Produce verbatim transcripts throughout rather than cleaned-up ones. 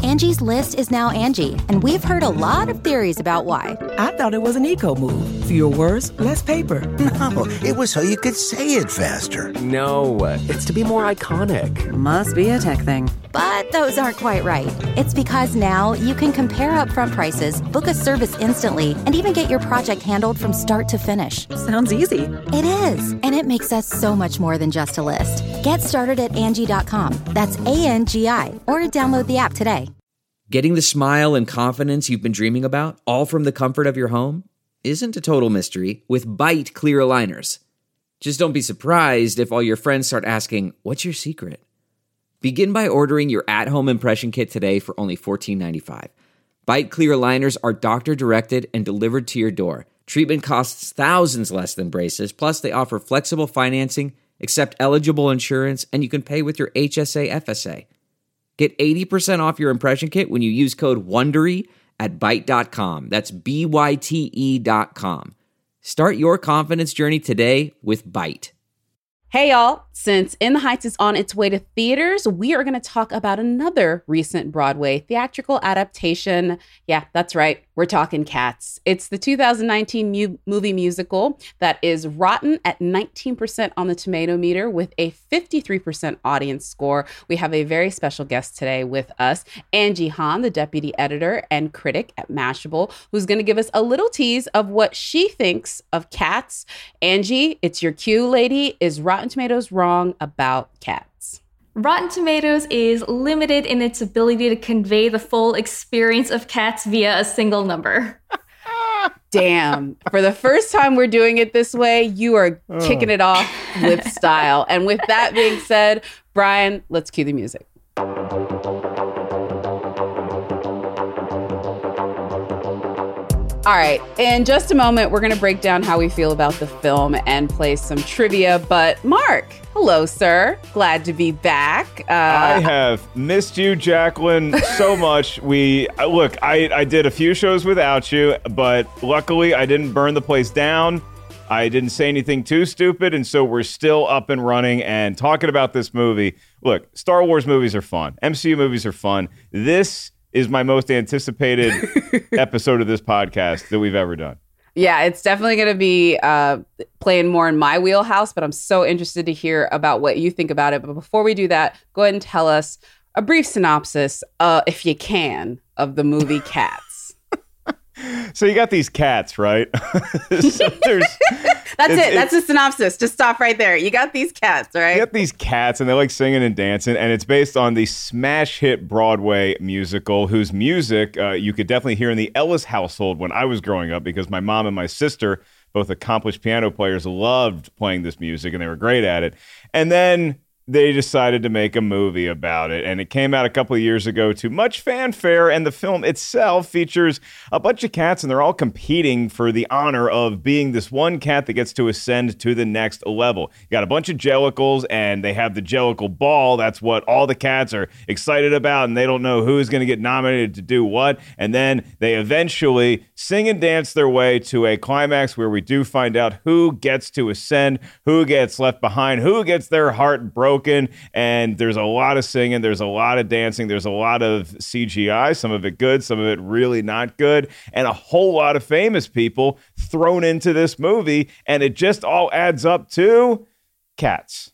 Angie's List is now Angie, and we've heard a lot of theories about why. I thought it was an eco move. Fewer words, less paper. No, it was so you could say it faster. No, it's to be more iconic. Must be a tech thing. But those aren't quite right. It's because now you can compare upfront prices, book a service instantly, and even get your project handled from start to finish. Sounds easy. It is, and it makes us so much more than just a list. Get started at Angie dot com. That's A N G I, or download the app today. Getting the smile and confidence you've been dreaming about, all from the comfort of your home, isn't a total mystery with Byte clear aligners. Just don't be surprised if all your friends start asking, "What's your secret?" Begin by ordering your at-home impression kit today for only fourteen ninety-five. Byte clear aligners are doctor-directed and delivered to your door. Treatment costs thousands less than braces, plus they offer flexible financing, accept eligible insurance, and you can pay with your H S A F S A. Get eighty percent off your impression kit when you use code WONDERY at byte dot com. That's B Y T E dot com. Start your confidence journey today with Byte. Hey, y'all. Since In the Heights is on its way to theaters, we are going to talk about another recent Broadway theatrical adaptation. Yeah, that's right. We're talking Cats. It's the two thousand nineteen mu- movie musical that is rotten at nineteen percent on the tomato meter with a fifty-three percent audience score. We have a very special guest today with us, Angie Han, the deputy editor and critic at Mashable, who's going to give us a little tease of what she thinks of Cats. Angie, it's your cue, lady. Is Rotten Tomatoes wrong about Cats? Rotten Tomatoes is limited in its ability to convey the full experience of Cats via a single number. Damn. For the first time we're doing it this way, you are oh. kicking it off with style. And with that being said, Brian, let's cue the music. All right, in just a moment, we're going to break down how we feel about the film and play some trivia. But Mark, hello, sir. Glad to be back. Uh, I have missed you, Jacqueline, so much. We look, I, I did a few shows without you, but luckily I didn't burn the place down. I didn't say anything too stupid, and so we're still up and running and talking about this movie. Look, Star Wars movies are fun. M C U movies are fun. This is my most anticipated episode of this podcast that we've ever done. Yeah, it's definitely going to be uh, playing more in my wheelhouse, but I'm so interested to hear about what you think about it. But before we do that, go ahead and tell us a brief synopsis, uh, if you can, of the movie Cats. So you got these cats, right? so there's, That's it. That's the synopsis. Just stop right there. You got these cats, right? You got these cats, and they're like singing and dancing, and it's based on the smash hit Broadway musical, whose music uh, you could definitely hear in the Ellis household when I was growing up, because my mom and my sister, both accomplished piano players, loved playing this music, and they were great at it. And then they decided to make a movie about it, and it came out a couple of years ago to much fanfare, and the film itself features a bunch of cats, and they're all competing for the honor of being this one cat that gets to ascend to the next level. You got a bunch of Jellicles, and they have the Jellicle Ball. That's what all the cats are excited about, and they don't know who's going to get nominated to do what, and then they eventually sing and dance their way to a climax where we do find out who gets to ascend, who gets left behind, who gets their heart broken. And there's a lot of singing, there's a lot of dancing, there's a lot of C G I, some of it good, some of it really not good, and a whole lot of famous people thrown into this movie, and it just all adds up to Cats.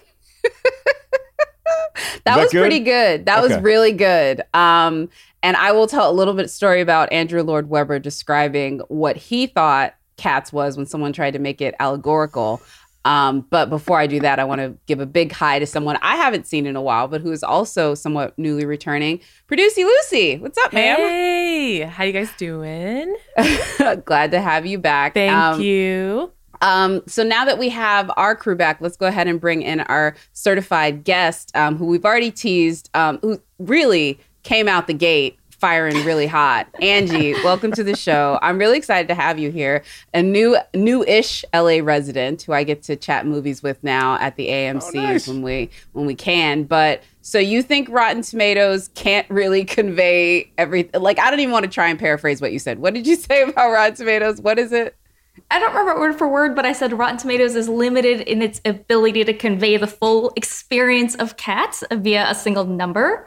that, that was good? pretty good. That okay. was really good. Um, and I will tell a little bit of story about Andrew Lloyd Webber describing what he thought Cats was when someone tried to make it allegorical. Um, but before I do that, I want to give a big hi to someone I haven't seen in a while, but who is also somewhat newly returning. Producey Lucy, what's up, ma'am? Hey, how you guys doing? Glad to have you back. Thank um, you. Um, so now that we have our crew back, let's go ahead and bring in our certified guest, um, who we've already teased, um, who really came out the gate firing really hot. Angie, welcome to the show. I'm really excited to have you here. A new, new-ish L A resident who I get to chat movies with now at the A M Cs oh, nice. when we when we can. But so you think Rotten Tomatoes can't really convey everything? Like, I don't even want to try and paraphrase what you said. What did you say about Rotten Tomatoes? What is it? I don't remember word for word, but I said Rotten Tomatoes is limited in its ability to convey the full experience of Cats via a single number.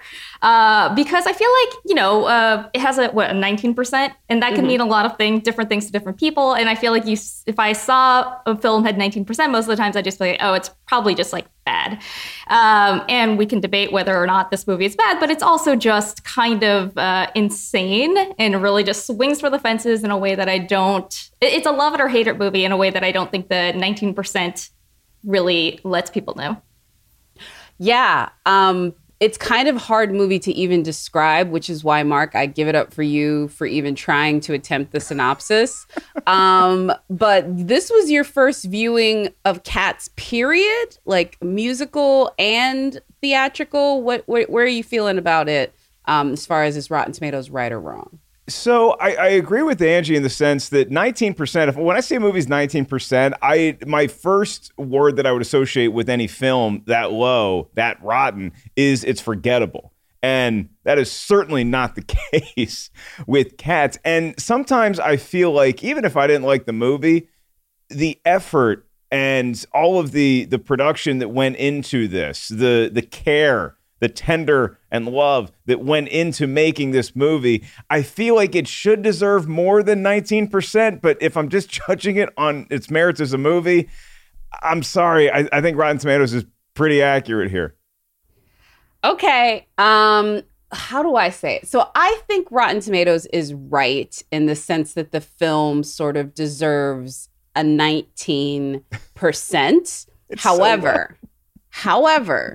Uh, because I feel like, you know, uh, it has a, what, a nineteen percent? And that can mm-hmm. mean a lot of things, different things to different people. And I feel like you, if I saw a film had nineteen percent, most of the times I just be like, oh, it's probably just like bad. Um, and we can debate whether or not this movie is bad, but it's also just kind of uh, insane and really just swings for the fences in a way that I don't, it's a love it or hate it movie in a way that I don't think the nineteen percent really lets people know. Yeah. Um, it's kind of hard movie to even describe, which is why, Mark, I give it up for you for even trying to attempt the synopsis. um, but this was your first viewing of Cats, period? Like musical and theatrical? What, what where are you feeling about it um, as far as is Rotten Tomatoes right or wrong? So I, I agree with Angie in the sense that nineteen percent, if, when I say a movie's nineteen percent, I my first word that I would associate with any film that low, that rotten, is it's forgettable. And that is certainly not the case with Cats. And sometimes I feel like even if I didn't like the movie, the effort and all of the, the production that went into this, the the care, the tender and love that went into making this movie, I feel like it should deserve more than nineteen percent. But if I'm just judging it on its merits as a movie, I'm sorry. I, I think Rotten Tomatoes is pretty accurate here. Okay. Um, how do I say it? So I think Rotten Tomatoes is right in the sense that the film sort of deserves a nineteen percent. However, so however,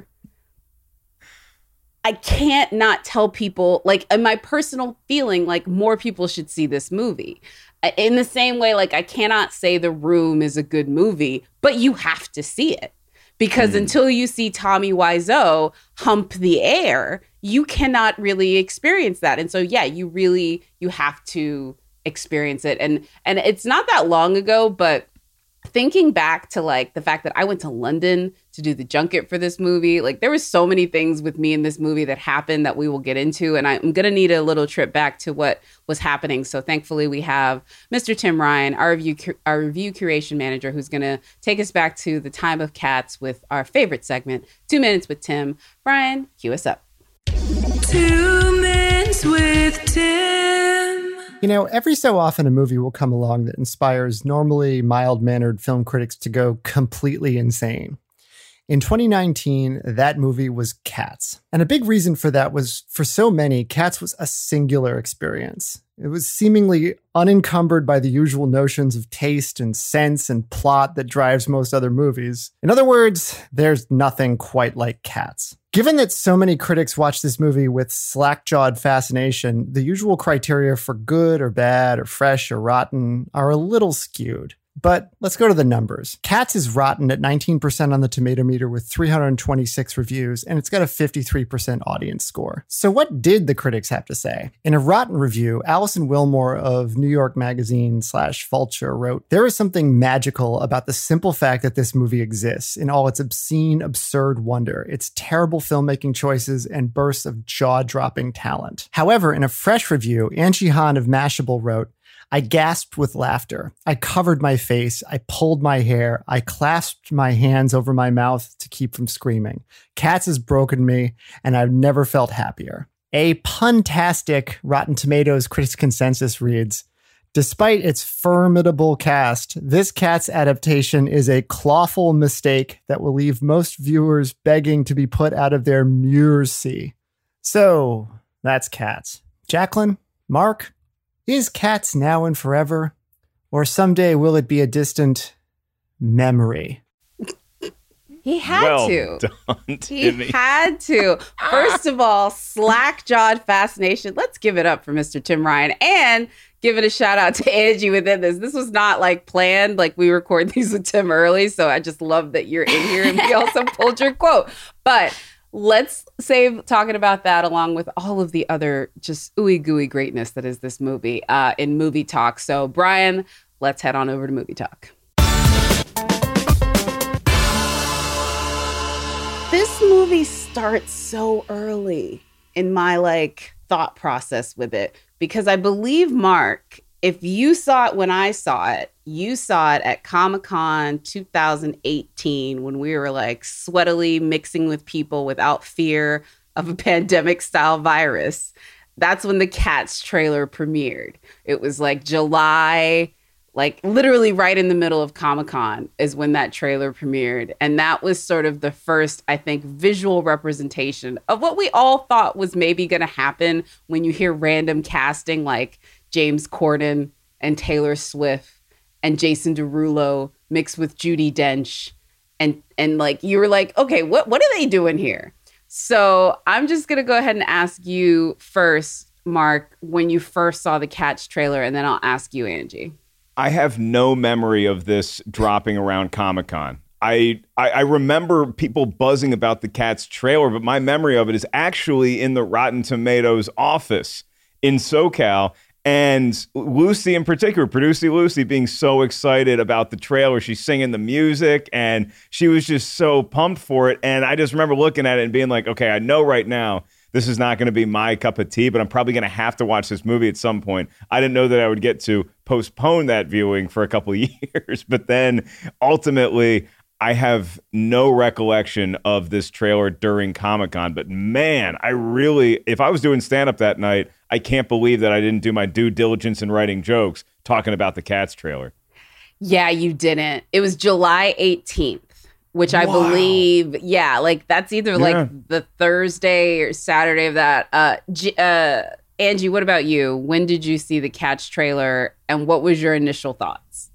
I can't not tell people, like, in my personal feeling, like, more people should see this movie. In the same way, like, I cannot say The Room is a good movie, but you have to see it. Because mm. until you see Tommy Wiseau hump the air, you cannot really experience that. And so, yeah, you really, you have to experience it. And and it's not that long ago, but thinking back to like the fact that I went to London to do the junket for this movie, like there was so many things with me in this movie that happened that we will get into. And I'm going to need a little trip back to what was happening. So thankfully we have Mister Tim Ryan, our review, our review curation manager, who's going to take us back to the time of Cats with our favorite segment, Two Minutes with Tim. Brian, cue us up. Two Minutes with Tim. You know, every so often a movie will come along that inspires normally mild-mannered film critics to go completely insane. In twenty nineteen, that movie was Cats. And a big reason for that was, for so many, Cats was a singular experience. It was seemingly unencumbered by the usual notions of taste and sense and plot that drives most other movies. In other words, there's nothing quite like Cats. Given that so many critics watch this movie with slack-jawed fascination, the usual criteria for good or bad or fresh or rotten are a little skewed. But let's go to the numbers. Cats is rotten at nineteen percent on the tomato meter with three hundred twenty-six reviews, and it's got a fifty-three percent audience score. So what did the critics have to say? In a rotten review, Alison Wilmore of New York Magazine slash Vulture wrote, "There is something magical about the simple fact that this movie exists in all its obscene, absurd wonder, its terrible filmmaking choices, and bursts of jaw-dropping talent." However, in a fresh review, Angie Han of Mashable wrote, "I gasped with laughter. I covered my face. I pulled my hair. I clasped my hands over my mouth to keep from screaming. Cats has broken me, and I've never felt happier." A puntastic Rotten Tomatoes critics consensus reads, "Despite its formidable cast, this Cats adaptation is a clawful mistake that will leave most viewers begging to be put out of their mercy." So, that's Cats. Jacqueline? Mark? Is Cats now and forever? Or someday will it be a distant memory? He had well to. Done, he had to. First of all, slack-jawed fascination. Let's give it up for Mister Tim Ryan and give it a shout out to Angie within this. This was not like planned. Like we record these with Tim early. So I just love that you're in here and we also pulled your quote. But let's save talking about that along with all of the other just ooey gooey greatness that is this movie uh, in Movie Talk. So Brian, let's head on over to Movie Talk. This movie starts so early in my like thought process with it because I believe, Mark, if you saw it when I saw it, you saw it at Comic-Con two thousand eighteen when we were like sweatily mixing with people without fear of a pandemic style virus. That's when the Cats trailer premiered. It was like July, like literally right in the middle of Comic-Con is when that trailer premiered. And that was sort of the first, I think, visual representation of what we all thought was maybe going to happen when you hear random casting like James Corden and Taylor Swift and Jason Derulo mixed with Judi Dench. And and like you were like, okay, what, what are they doing here? So I'm just going to go ahead and ask you first, Mark, when you first saw the Cats trailer, and then I'll ask you, Angie. I have no memory of this dropping around Comic-Con. I, I I remember people buzzing about the Cats trailer, but my memory of it is actually in the Rotten Tomatoes office in SoCal. And Lucy in particular, Producer Lucy, being so excited about the trailer. She's singing the music, and she was just so pumped for it. And I just remember looking at it and being like, okay, I know right now this is not going to be my cup of tea, but I'm probably going to have to watch this movie at some point. I didn't know that I would get to postpone that viewing for a couple of years. But then ultimately, I have no recollection of this trailer during Comic-Con. But man, I really, if I was doing stand-up that night, I can't believe that I didn't do my due diligence in writing jokes talking about the Cats trailer. Yeah, you didn't. It was July eighteenth. Which I wow. believe, yeah, like that's either yeah. like the Thursday or Saturday of that. Uh, G- uh, Angie, what about you? When did you see the Cats trailer, and what was your initial thoughts?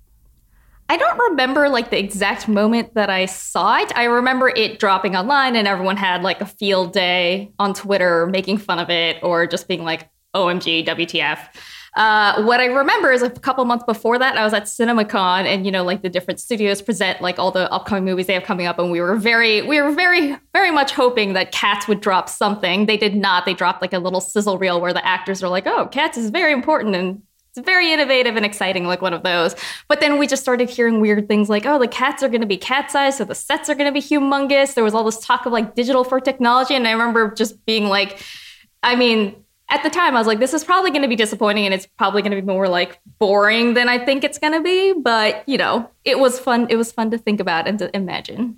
I don't remember like the exact moment that I saw it. I remember it dropping online, and everyone had like a field day on Twitter making fun of it, or just being like, O M G, W T F. Uh, what I remember is a couple months before that, I was at CinemaCon, and, you know, like the different studios present like all the upcoming movies they have coming up. And we were very, we were very, very much hoping that Cats would drop something. They did not. They dropped like a little sizzle reel where the actors are like, oh, Cats is very important and it's very innovative and exciting, like one of those. But then we just started hearing weird things like, oh, the cats are going to be cat-sized, so the sets are going to be humongous. There was all this talk of like digital for technology. And I remember just being like, I mean, at the time, I was like, this is probably going to be disappointing, and it's probably going to be more like boring than I think it's going to be. But, you know, it was fun. It was fun to think about and to imagine.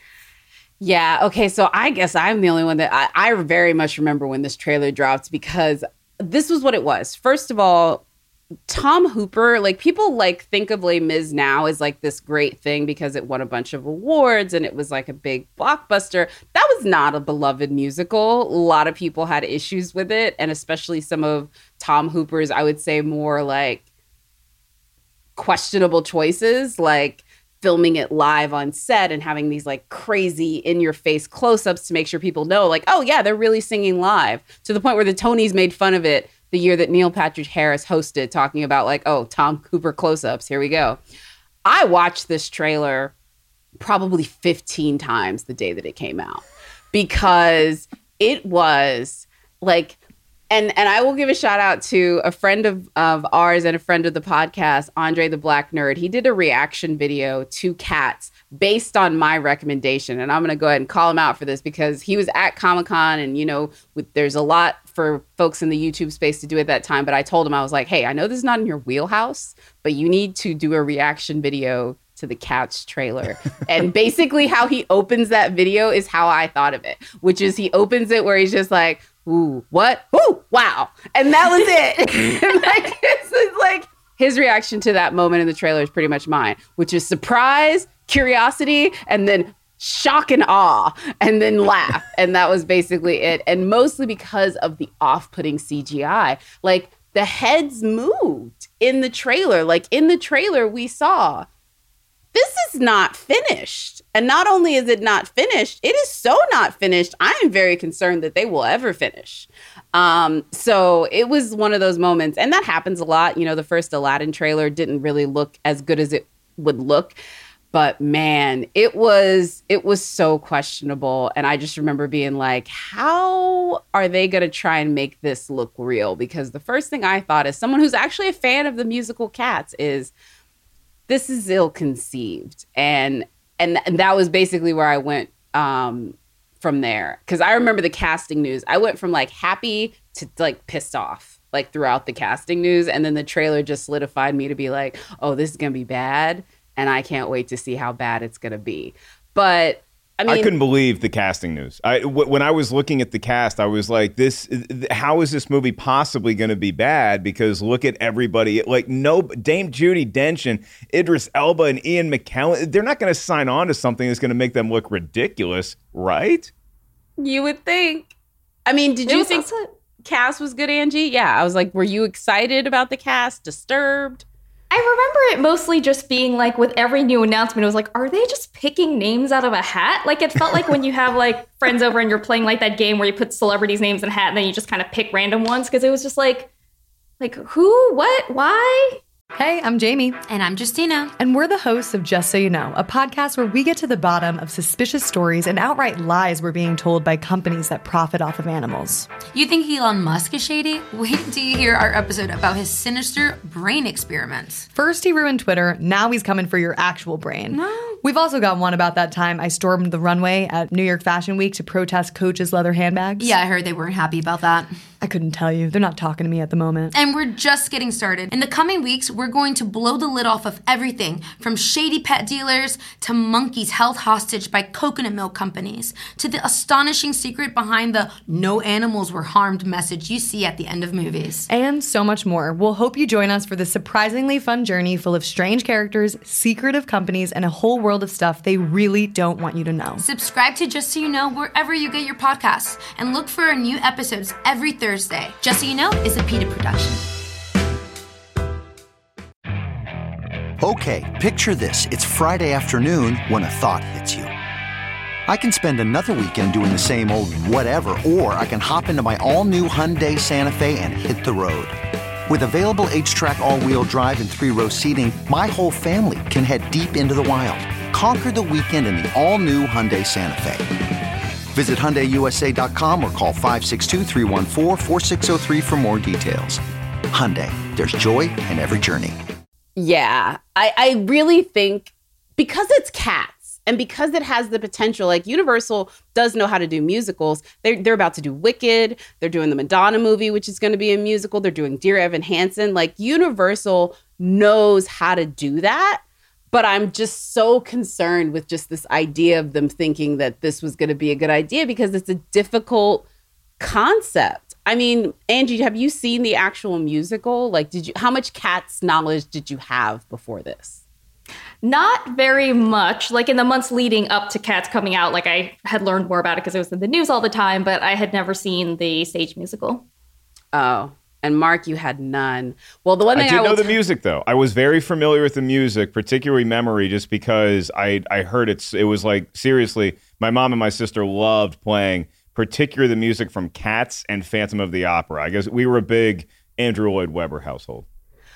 Yeah. Okay. So I guess I'm the only one that I, I very much remember when this trailer dropped, because this was what it was. First of all, Tom Hooper, like people like think of Les Mis now as like this great thing because it won a bunch of awards and it was like a big blockbuster. That was not a beloved musical. A lot of people had issues with it, and especially some of Tom Hooper's, I would say, more like questionable choices, like filming it live on set and having these like crazy in-your-face close-ups to make sure people know, like, oh yeah, they're really singing live, to the point where the Tonys made fun of it the year that Neil Patrick Harris hosted, talking about like, oh, Tom Hooper close-ups, here we go. I watched this trailer probably fifteen times the day that it came out, because it was like, and and I will give a shout out to a friend of, of ours and a friend of the podcast, Andre the Black Nerd. He did a reaction video to Cats based on my recommendation. And I'm going to go ahead and call him out for this, because he was at Comic-Con, and, you know, with, there's a lot for folks in the YouTube space to do at that time. But I told him, I was like, hey, I know this is not in your wheelhouse, but you need to do a reaction video to the Cats trailer. And basically how he opens that video is how I thought of it, which is he opens it where he's just like, ooh, what? Ooh, wow. And that was it. Like, it's, it's like his reaction to that moment in the trailer is pretty much mine, which is surprise, curiosity, and then shock and awe, and then laugh. And that was basically it. And mostly because of the off-putting C G I. Like, the heads moved in the trailer. Like, in the trailer, we saw, this is not finished. And not only is it not finished, it is so not finished, I am very concerned that they will ever finish. Um, so it was one of those moments. And that happens a lot. You know, the first Aladdin trailer didn't really look as good as it would look. But man, it was it was so questionable. And I just remember being like, how are they going to try and make this look real? Because the first thing I thought, as someone who's actually a fan of the musical Cats, is this is ill-conceived. And and, and that was basically where I went um, from there. Because I remember the casting news. I went from like happy to like pissed off, like throughout the casting news. And then the trailer just solidified me to be like, oh, this is going to be bad. And I can't wait to see how bad it's going to be. But I mean, I couldn't believe the casting news. I w- when I was looking at the cast, I was like, "This, how is this movie possibly going to be bad?" Because look at everybody. Like, no, Dame Judi Dench and Idris Elba and Ian McKellen. They're not going to sign on to something that's going to make them look ridiculous, right? You would think. I mean, did It you was think also- cast was good, Angie? Yeah, I was like, were you excited about the cast? Disturbed? I remember it mostly just being like with every new announcement, it was like, are they just picking names out of a hat? Like it felt like when you have like friends over and you're playing like that game where you put celebrities' names in a hat and then you just kind of pick random ones because it was just like, like who, what, why? Hey, I'm Jamie. And I'm Justina. And we're the hosts of Just So You Know, a podcast where we get to the bottom of suspicious stories and outright lies we're being told by companies that profit off of animals. You think Elon Musk is shady? Wait till you hear our episode about his sinister brain experiments. First he ruined Twitter, now he's coming for your actual brain. No. We've also got one about that time I stormed the runway at New York Fashion Week to protest Coach's leather handbags. Yeah, I heard they weren't happy about that. I couldn't tell you. They're not talking to me at the moment. And we're just getting started. In the coming weeks, we're going to blow the lid off of everything from shady pet dealers to monkeys held hostage by coconut milk companies to the astonishing secret behind the no animals were harmed message you see at the end of movies. And so much more. We'll hope you join us for this surprisingly fun journey full of strange characters, secretive companies, and a whole world of stuff they really don't want you to know. Subscribe to Just So You Know wherever you get your podcasts and look for our new episodes every Thursday. Just So You Know is a PETA production. Okay, picture this. It's Friday afternoon when a thought hits you. I can spend another weekend doing the same old whatever, or I can hop into my all-new Hyundai Santa Fe and hit the road. With available H-Track all-wheel drive and three-row seating, my whole family can head deep into the wild. Conquer the weekend in the all-new Hyundai Santa Fe. Visit Hyundai U S A dot com or call five six two, three one four, four six zero three for more details. Hyundai, there's joy in every journey. Yeah, I, I really think because it's Cats and because it has the potential, like Universal does know how to do musicals. They're, they're about to do Wicked. They're doing the Madonna movie, which is going to be a musical. They're doing Dear Evan Hansen. Like Universal knows how to do that. But I'm just so concerned with just this idea of them thinking that this was going to be a good idea because it's a difficult concept. I mean, Angie, have you seen the actual musical? Like, did you? How much Cats knowledge did you have before this? Not very much. Like in the months leading up to Cats coming out, like I had learned more about it because it was in the news all the time, but I had never seen the stage musical. Oh. And Mark, you had none. Well, the one thing I did I know will the t- music though. I was very familiar with the music, particularly Memory, just because I I heard it. It was like seriously, my mom and my sister loved playing, particularly the music from Cats and Phantom of the Opera. I guess we were a big Andrew Lloyd Webber household.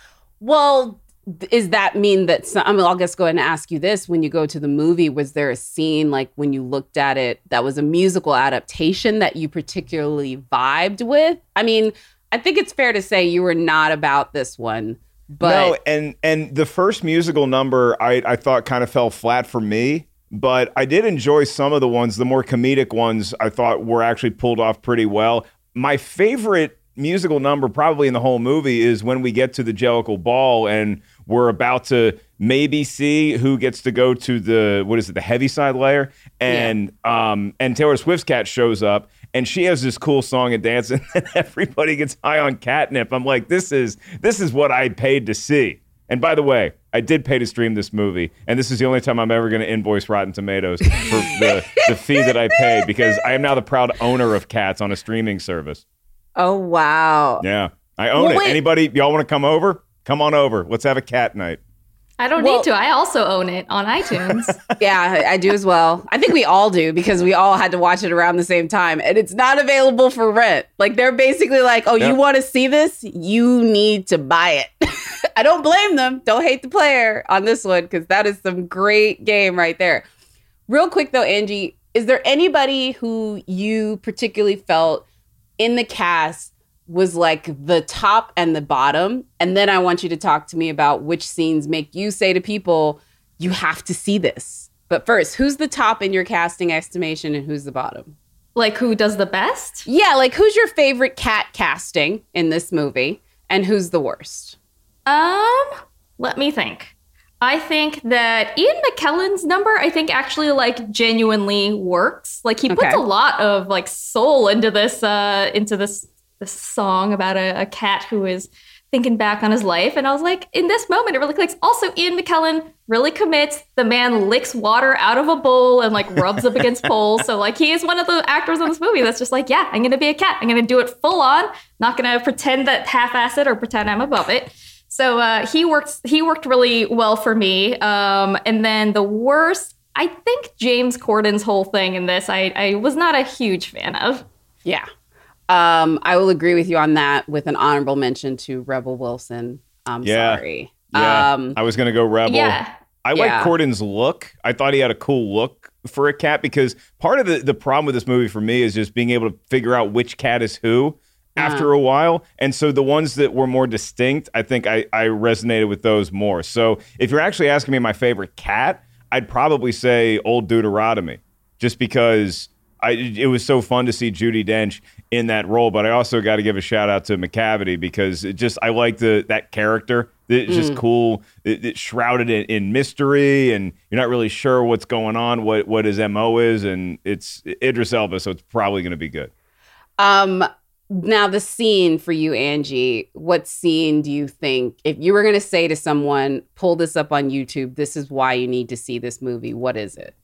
Well, does that mean that? Some, I mean, I'll just go ahead and ask you this: when you go to the movie, was there a scene like when you looked at it that was a musical adaptation that you particularly vibed with? I mean. I think it's fair to say you were not about this one, but no, and and the first musical number I, I thought kind of fell flat for me, but I did enjoy some of the ones. The more comedic ones I thought were actually pulled off pretty well. My favorite musical number probably in the whole movie is when we get to the Jellicle Ball and we're about to maybe see who gets to go to the, what is it, the Heaviside layer, and yeah. um and Taylor Swift's Cat shows up. And she has this cool song and dance, and then everybody gets high on catnip. I'm like, this is this is what I paid to see. And by the way, I did pay to stream this movie, and this is the only time I'm ever going to invoice Rotten Tomatoes for the, the fee that I paid, because I am now the proud owner of Cats on a streaming service. Oh, wow. Yeah, I own well, it. Wait. Anybody, y'all want to come over? Come on over. Let's have a cat night. I don't well, need to. I also own it on iTunes. Yeah, I do as well. I think we all do because we all had to watch it around the same time. And it's not available for rent. Like they're basically like, oh, yep. You want to see this? You need to buy it. I don't blame them. Don't hate the player on this one because that is some great game right there. Real quick, though, Angie, is there anybody who you particularly felt in the cast was like the top and the bottom? And then I want you to talk to me about which scenes make you say to people, you have to see this. But first, who's the top in your casting estimation and who's the bottom? Like who does the best? Yeah, like who's your favorite cat casting in this movie and who's the worst? Um, let me think. I think that Ian McKellen's number, I think actually like genuinely works. Like he puts Okay. a lot of like soul into this, uh, into this, this song about a, a cat who is thinking back on his life. And I was like, in this moment, it really clicks. Also, Ian McKellen really commits. The man licks water out of a bowl and like rubs up against poles. So like he is one of the actors in this movie that's just like, yeah, I'm going to be a cat. I'm going to do it full on. Not going to pretend that half-ass it or pretend I'm above it. So uh, he worked he worked really well for me. Um, and then the worst, I think James Corden's whole thing in this, I, I was not a huge fan of. Yeah. Um, I will agree with you on that with an honorable mention to Rebel Wilson. I'm Yeah. sorry. Yeah, Um, I was going to go Rebel. Yeah. I Yeah. like Corden's look. I thought he had a cool look for a cat because part of the, the problem with this movie for me is just being able to figure out which cat is who after a while. And so the ones that were more distinct, I think I, I resonated with those more. So if you're actually asking me my favorite cat, I'd probably say Old Deuteronomy, just because I, it was so fun to see Judi Dench in that role. But I also got to give a shout out to McCavity because it just I like the that character. It's just Mm. cool. It, it's shrouded in, in mystery, and you're not really sure what's going on, what what his M O is, and it's Idris Elba, so it's probably going to be good. Um, now the scene for you, Angie, what scene do you think, if you were going to say to someone, pull this up on YouTube, this is why you need to see this movie, what is it?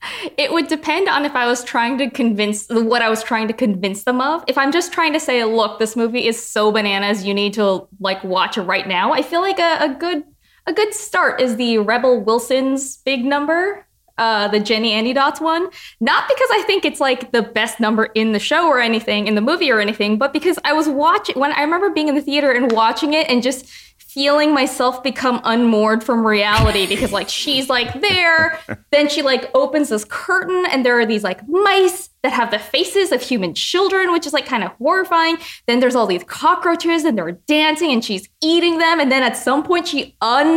It would depend on if I was trying to convince what I was trying to convince them of. If I'm just trying to say, look, this movie is so bananas, you need to like watch it right now. I feel like a, a good a good start is the Rebel Wilson's big number, uh, the Jenny Andy Dots one. Not because I think it's like the best number in the show or anything, in the movie or anything, but because I was watching when I remember being in the theater and watching it and just feeling myself become unmoored from reality because like she's like there, then she like opens this curtain and there are these like mice that have the faces of human children, which is like kind of horrifying. Then there's all these cockroaches and they're dancing and she's eating them. And then at some point she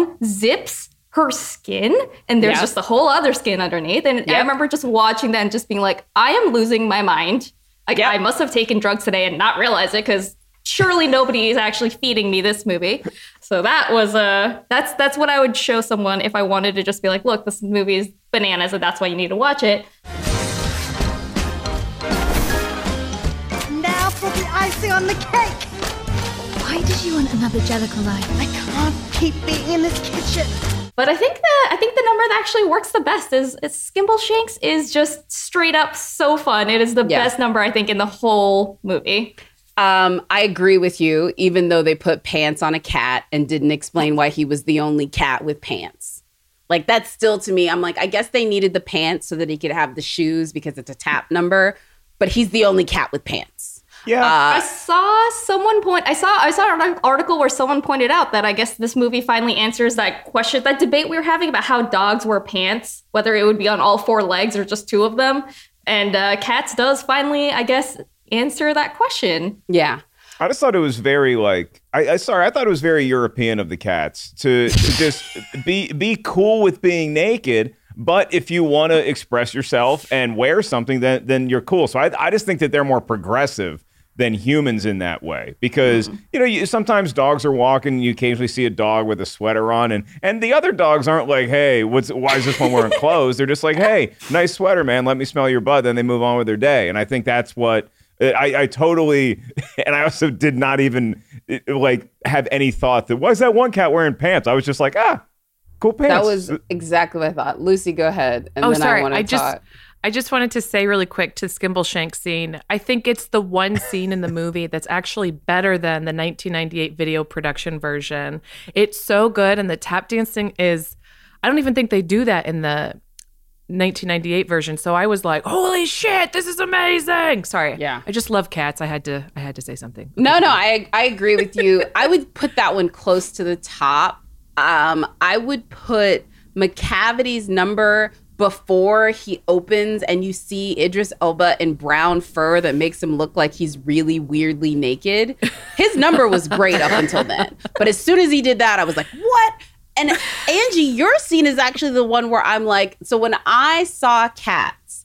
unzips her skin and there's Yep. just the whole other skin underneath. And I Yep. remember just watching that and just being like, I am losing my mind. Like Yep. I must have taken drugs today and not realize it because surely nobody is actually feeding me this movie. So that was uh that's that's what I would show someone if I wanted to just be like, look, this movie is bananas and that's why you need to watch it. Now for the icing on the cake. Why did you want another Jellicle line? I can't keep being in this kitchen. But I think the I think the number that actually works the best is, is Skimbleshanks is just straight up so fun. It is the Yeah. best number I think in the whole movie. Um, I agree with you, even though they put pants on a cat and didn't explain why he was the only cat with pants. Like, that's still to me, I'm like, I guess they needed the pants so that he could have the shoes because it's a tap number, but he's the only cat with pants. Yeah. I Uh, saw someone point. I saw. I saw an article where someone pointed out that I guess this movie finally answers that question, that debate we were having about how dogs wear pants, whether it would be on all four legs or just two of them. And uh, cats does finally, I guess, answer that question. yeah. I just thought it was very like I, I sorry I thought it was very European of the cats to, to just be be cool with being naked, but if you want to express yourself and wear something, then then you're cool. So I I just think that they're more progressive than humans in that way because mm-hmm. you know you, sometimes dogs are walking, you occasionally see a dog with a sweater on, and and the other dogs aren't like, hey, what's why is this one wearing clothes? They're just like, hey, nice sweater, man. Let me smell your butt. Then they move on with their day, and I think that's what. I, I totally, and I also did not even like have any thought that, why is that one cat wearing pants? I was just like, ah, cool pants. That was exactly what I thought. Lucy, go ahead. And oh, then sorry. I, wanna I just, talk. I just wanted to say really quick to Skimbleshank scene. I think it's the one scene in the movie that's actually better than the nineteen ninety-eight video production version. It's so good, and the tap dancing is. I don't even think they do that in the nineteen ninety-eight version. So I was like, holy shit, this is amazing. Sorry. Yeah. I just love cats. I had to I had to say something. No, no, I I agree with you. I would put that one close to the top. Um, I would put McCavity's number before he opens and you see Idris Elba in brown fur that makes him look like he's really weirdly naked. His number was great up until then. But as soon as he did that, I was like, what? And Angie, your scene is actually the one where I'm like, so when I saw Cats,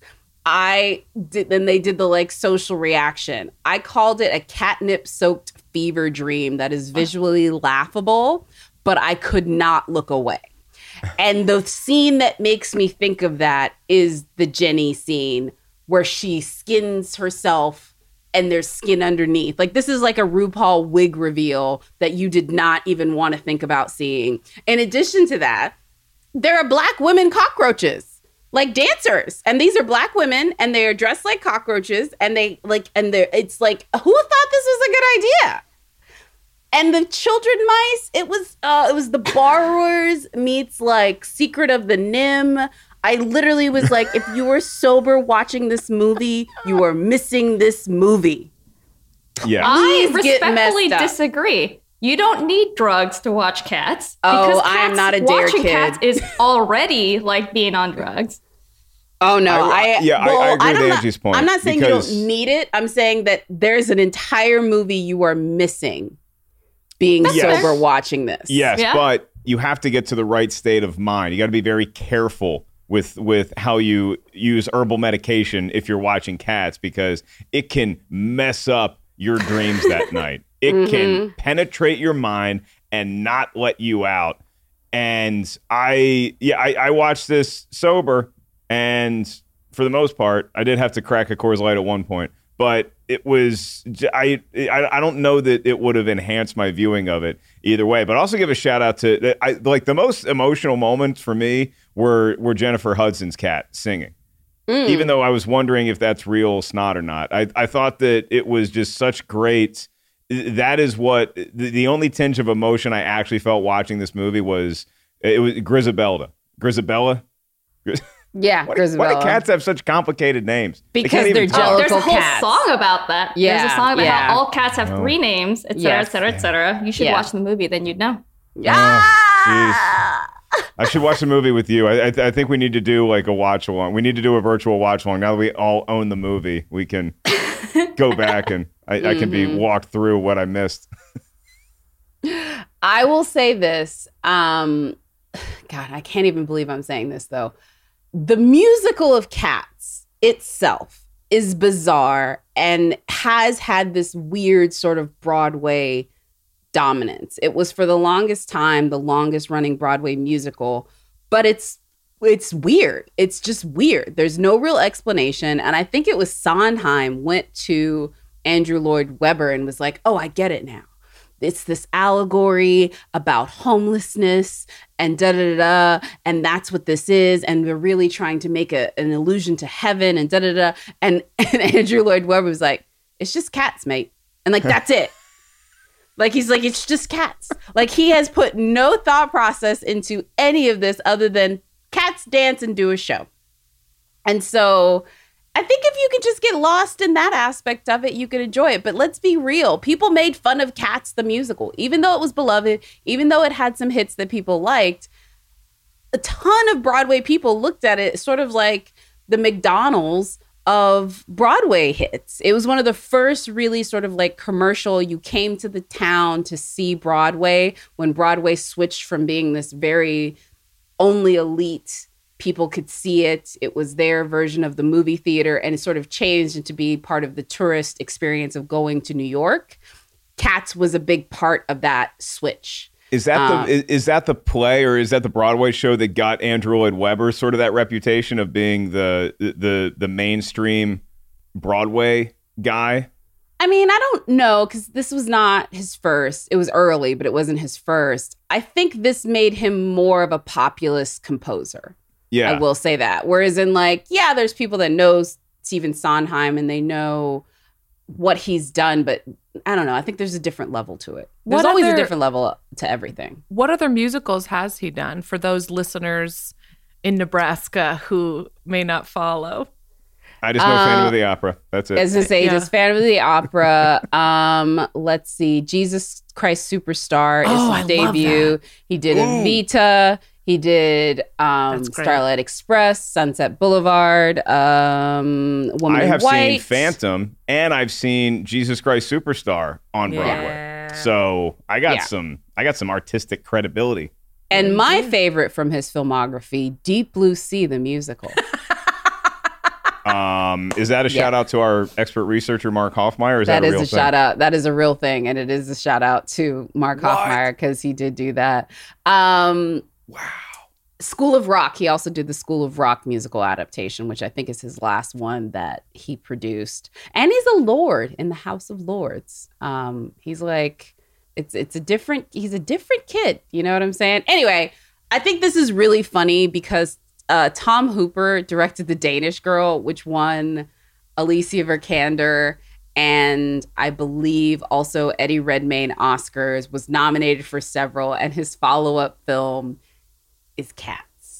I did, then they did the like social reaction. I called it a catnip soaked fever dream that is visually laughable, but I could not look away. And the scene that makes me think of that is the Jenny scene where she skins herself and there's skin underneath. Like, this is like a RuPaul wig reveal that you did not even want to think about seeing. In addition to that, there are black women cockroaches, like dancers. And these are black women and they are dressed like cockroaches. And they like, and they're, it's like, who thought this was a good idea? And the children mice, it was, uh, it was The Borrowers meets like Secret of the Nim. I literally was like, if you were sober watching this movie, you are missing this movie. Yeah. I Please get respectfully messed up. disagree. You don't need drugs to watch Cats. Oh, because I am Cats- not a dare watching kid. Cats is already like being on drugs. Oh no! I, I- yeah, I- well, I agree with don't Angie's point, I'm not saying because- you don't need it. I'm saying that there's an entire movie you are missing being That's Yes. sober watching this. Yes, Yeah. but you have to get to the right state of mind. You got to be very careful with with how you use herbal medication if you're watching Cats, because it can mess up your dreams that night. It Mhm. can penetrate your mind and not let you out. And I, yeah, I, I watched this sober, and for the most part, I did have to crack a Coors Light at one point, but it was, j- I, I, I don't know that it would have enhanced my viewing of it either way. But also give a shout out to, I, like the most emotional moments for me were were Jennifer Hudson's cat singing. Mm. Even though I was wondering if that's real snot or not, I, I thought that it was just such great. That is what the, the only tinge of emotion I actually felt watching this movie was. It was Grisabella. Grisabella. Yeah, Why, Grisabella. why do cats have such complicated names? They Because can't even they're talk. jello- There's a whole cats. song about that. Yeah, There's a song about yeah. how all cats have Oh. three names, et cetera, Yes. et cetera, et cetera. You should Yeah. watch the movie, then you'd know. Yeah. Jeez. I should watch the movie with you. I, I, I think we need to do like a watch along. We need to do a virtual watch along. Now that we all own the movie, we can go back and I, I can be Mhm. walked through what I missed. I will say this. Um, God, I can't even believe I'm saying this though. The musical of Cats itself is bizarre and has had this weird sort of Broadway dominance. It was for the longest time the longest running Broadway musical, but it's it's weird. It's just weird. There's no real explanation. And I think it was Sondheim went to Andrew Lloyd Webber and was like, oh, I get it now. It's this allegory about homelessness and da da da da, and that's what this is. And we're really trying to make a, an allusion to heaven and da da da. And, and Andrew Lloyd Webber was like, "It's just cats, mate," and like that's it. Like he's like, "It's just cats." Like he has put no thought process into any of this other than cats dance and do a show. And so I think if you could just get lost in that aspect of it, you could enjoy it. But let's be real. People made fun of Cats, the musical, even though it was beloved, even though it had some hits that people liked. A ton of Broadway people looked at it sort of like the McDonald's of Broadway hits. It was one of the first really sort of like commercial. You came to the town to see Broadway when Broadway switched from being this very only elite people could see it. It was their version of the movie theater, and it sort of changed into be part of the tourist experience of going to New York. Cats was a big part of that switch. Is that Um, the is, is that the play, or is that the Broadway show that got Andrew Lloyd Webber sort of that reputation of being the the the mainstream Broadway guy? I mean, I don't know, because this was not his first. It was early, but it wasn't his first. I think this made him more of a populist composer. Yeah. I will say that. Whereas in like, yeah, there's people that know Stephen Sondheim and they know what he's done, but I don't know. I think there's a different level to it. There's What always other- a different level to everything. What other musicals has he done for those listeners in Nebraska who may not follow? I just know Phantom Uh, of the Opera. That's it. As I say, Yeah. just Phantom of the Opera. um, let's see, Jesus Christ Superstar is Oh, his I love debut. that. He did Ooh. Evita. He did um, That's great. Starlight Express, Sunset Boulevard, um, Woman I in have White. seen Phantom, and I've seen Jesus Christ Superstar on Yeah. Broadway. So I got Yeah. some I got some artistic credibility. And my favorite from his filmography, Deep Blue Sea, the musical. Um, is that a Yeah. shout out to our expert researcher Mark Hoffmeyer? Or is That that, a is real a thing? shout out. That is a real thing. And it is a shout out to Mark What? Hoffmeyer because he did do that. Um, Wow. School of Rock. He also did the School of Rock musical adaptation, which I think is his last one that he produced. And he's a lord in the House of Lords. Um, he's like, it's it's a different, he's a different kid. You know what I'm saying? Anyway, I think this is really funny because uh, Tom Hooper directed The Danish Girl, which won Alicia Vikander and I believe also Eddie Redmayne Oscars, was nominated for several, and his follow-up film is Cats.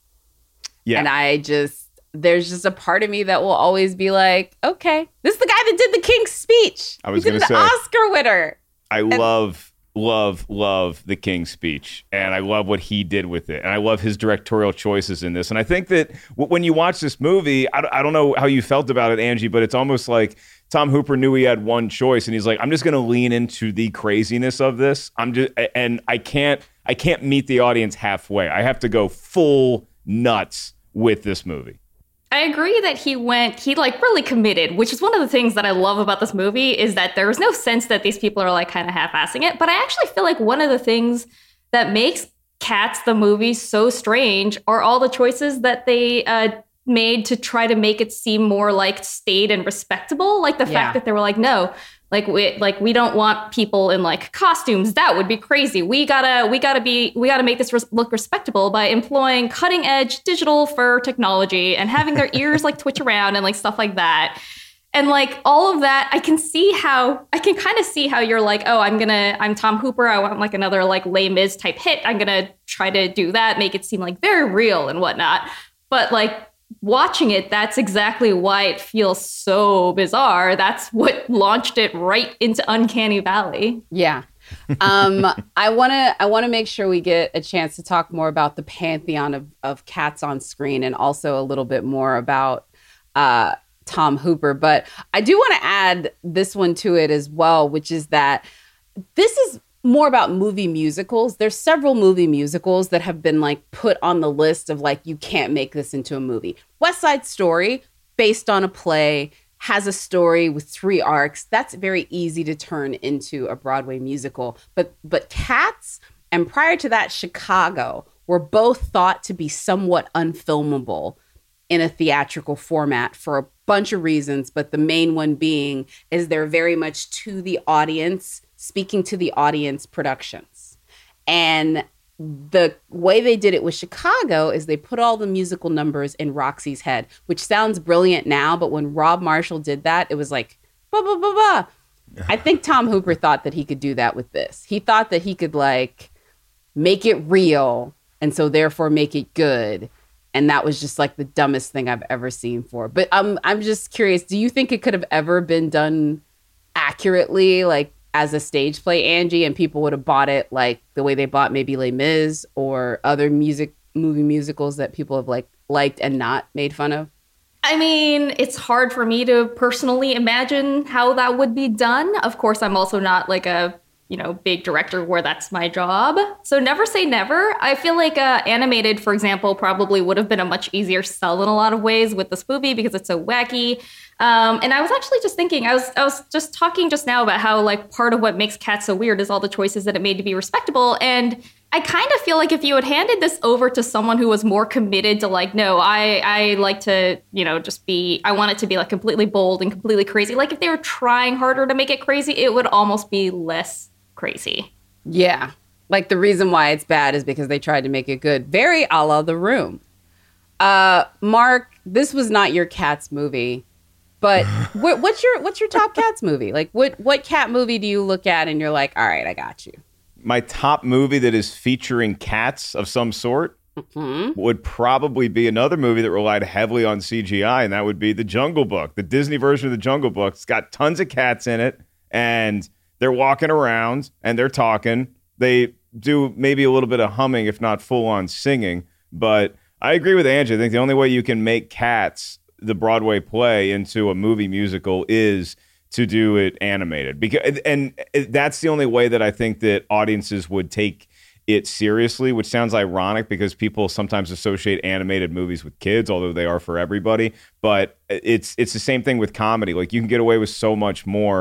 Yeah. And I just, there's just a part of me that will always be like, okay, this is the guy that did the King's Speech. I was going to say, Oscar winner. I and- love, love, love the King's Speech, and I love what he did with it, and I love his directorial choices in this. And I think that w- when you watch this movie, I, I don't know how you felt about it, Angie, but it's almost like Tom Hooper knew he had one choice, and he's like, I'm just going to lean into the craziness of this. I'm just, and I can't, I can't meet the audience halfway. I have to go full nuts with this movie. I agree that he went, he like really committed, which is one of the things that I love about this movie is that there was no sense that these people are like kind of half-assing it. But I actually feel like one of the things that makes Cats the movie so strange are all the choices that they uh, made to try to make it seem more like staid and respectable. Like the yeah. fact that they were like, no, like we like we don't want people in like costumes. That would be crazy. We gotta we gotta be we gotta make this res- look respectable by employing cutting edge digital fur technology and having their ears like twitch around and like stuff like that. And like all of that, I can see how I can kind of see how you're like, oh, I'm gonna I'm Tom Hooper. I want like another like Les Mis type hit. I'm gonna try to do that, make it seem like very real and whatnot. But like, watching it, that's exactly why it feels so bizarre. That's what launched it right into Uncanny Valley. Yeah. Um, I want to I want to make sure we get a chance to talk more about the pantheon of, of cats on screen and also a little bit more about uh, Tom Hooper. But I do want to add this one to it as well, which is that this is more about movie musicals. There's several movie musicals that have been like put on the list of like, you can't make this into a movie. West Side Story, based on a play, has a story with three arcs. That's very easy to turn into a Broadway musical. But but Cats, and prior to that, Chicago, were both thought to be somewhat unfilmable in a theatrical format for a bunch of reasons. But the main one being is they're very much to the audience, speaking to the audience productions. And the way they did it with Chicago is they put all the musical numbers in Roxy's head, which sounds brilliant now, but when Rob Marshall did that, it was like, bah, bah, bah, bah. I think Tom Hooper thought that he could do that with this. He thought that he could like make it real and so therefore make it good. And that was just like the dumbest thing I've ever seen for. But I'm I'm just curious, do you think it could have ever been done accurately, like as a stage play, Angie, and people would have bought it like the way they bought maybe Les Mis or other music movie musicals that people have like liked and not made fun of? I mean, it's hard for me to personally imagine how that would be done. Of course, I'm also not like a, you know, big director where that's my job. So never say never. I feel like uh, animated, for example, probably would have been a much easier sell in a lot of ways with this movie because it's so wacky. Um, and I was actually just thinking, I was I was just talking just now about how like part of what makes Cats so weird is all the choices that it made to be respectable. And I kind of feel like if you had handed this over to someone who was more committed to like, no, I, I like to, you know, just be, I want it to be like completely bold and completely crazy. Like if they were trying harder to make it crazy, it would almost be less crazy. Yeah. Like the reason why it's bad is because they tried to make it good. Very a la The Room. Uh, Mark, this was not your Cats movie. But what, what's your what's your top Cats movie? Like, what what cat movie do you look at and you're like, all right, I got you? My top movie that is featuring cats of some sort mm-hmm. would probably be another movie that relied heavily on C G I, and that would be The Jungle Book, the Disney version of The Jungle Book. It's got tons of cats in it, and they're walking around, and they're talking. They do maybe a little bit of humming, if not full-on singing. But I agree with Angie. I think the only way you can make Cats, the Broadway play, into a movie musical is to do it animated, because and that's the only way that I think that audiences would take it seriously, which sounds ironic because people sometimes associate animated movies with kids, although they are for everybody. But it's it's the same thing with comedy. Like you can get away with so much more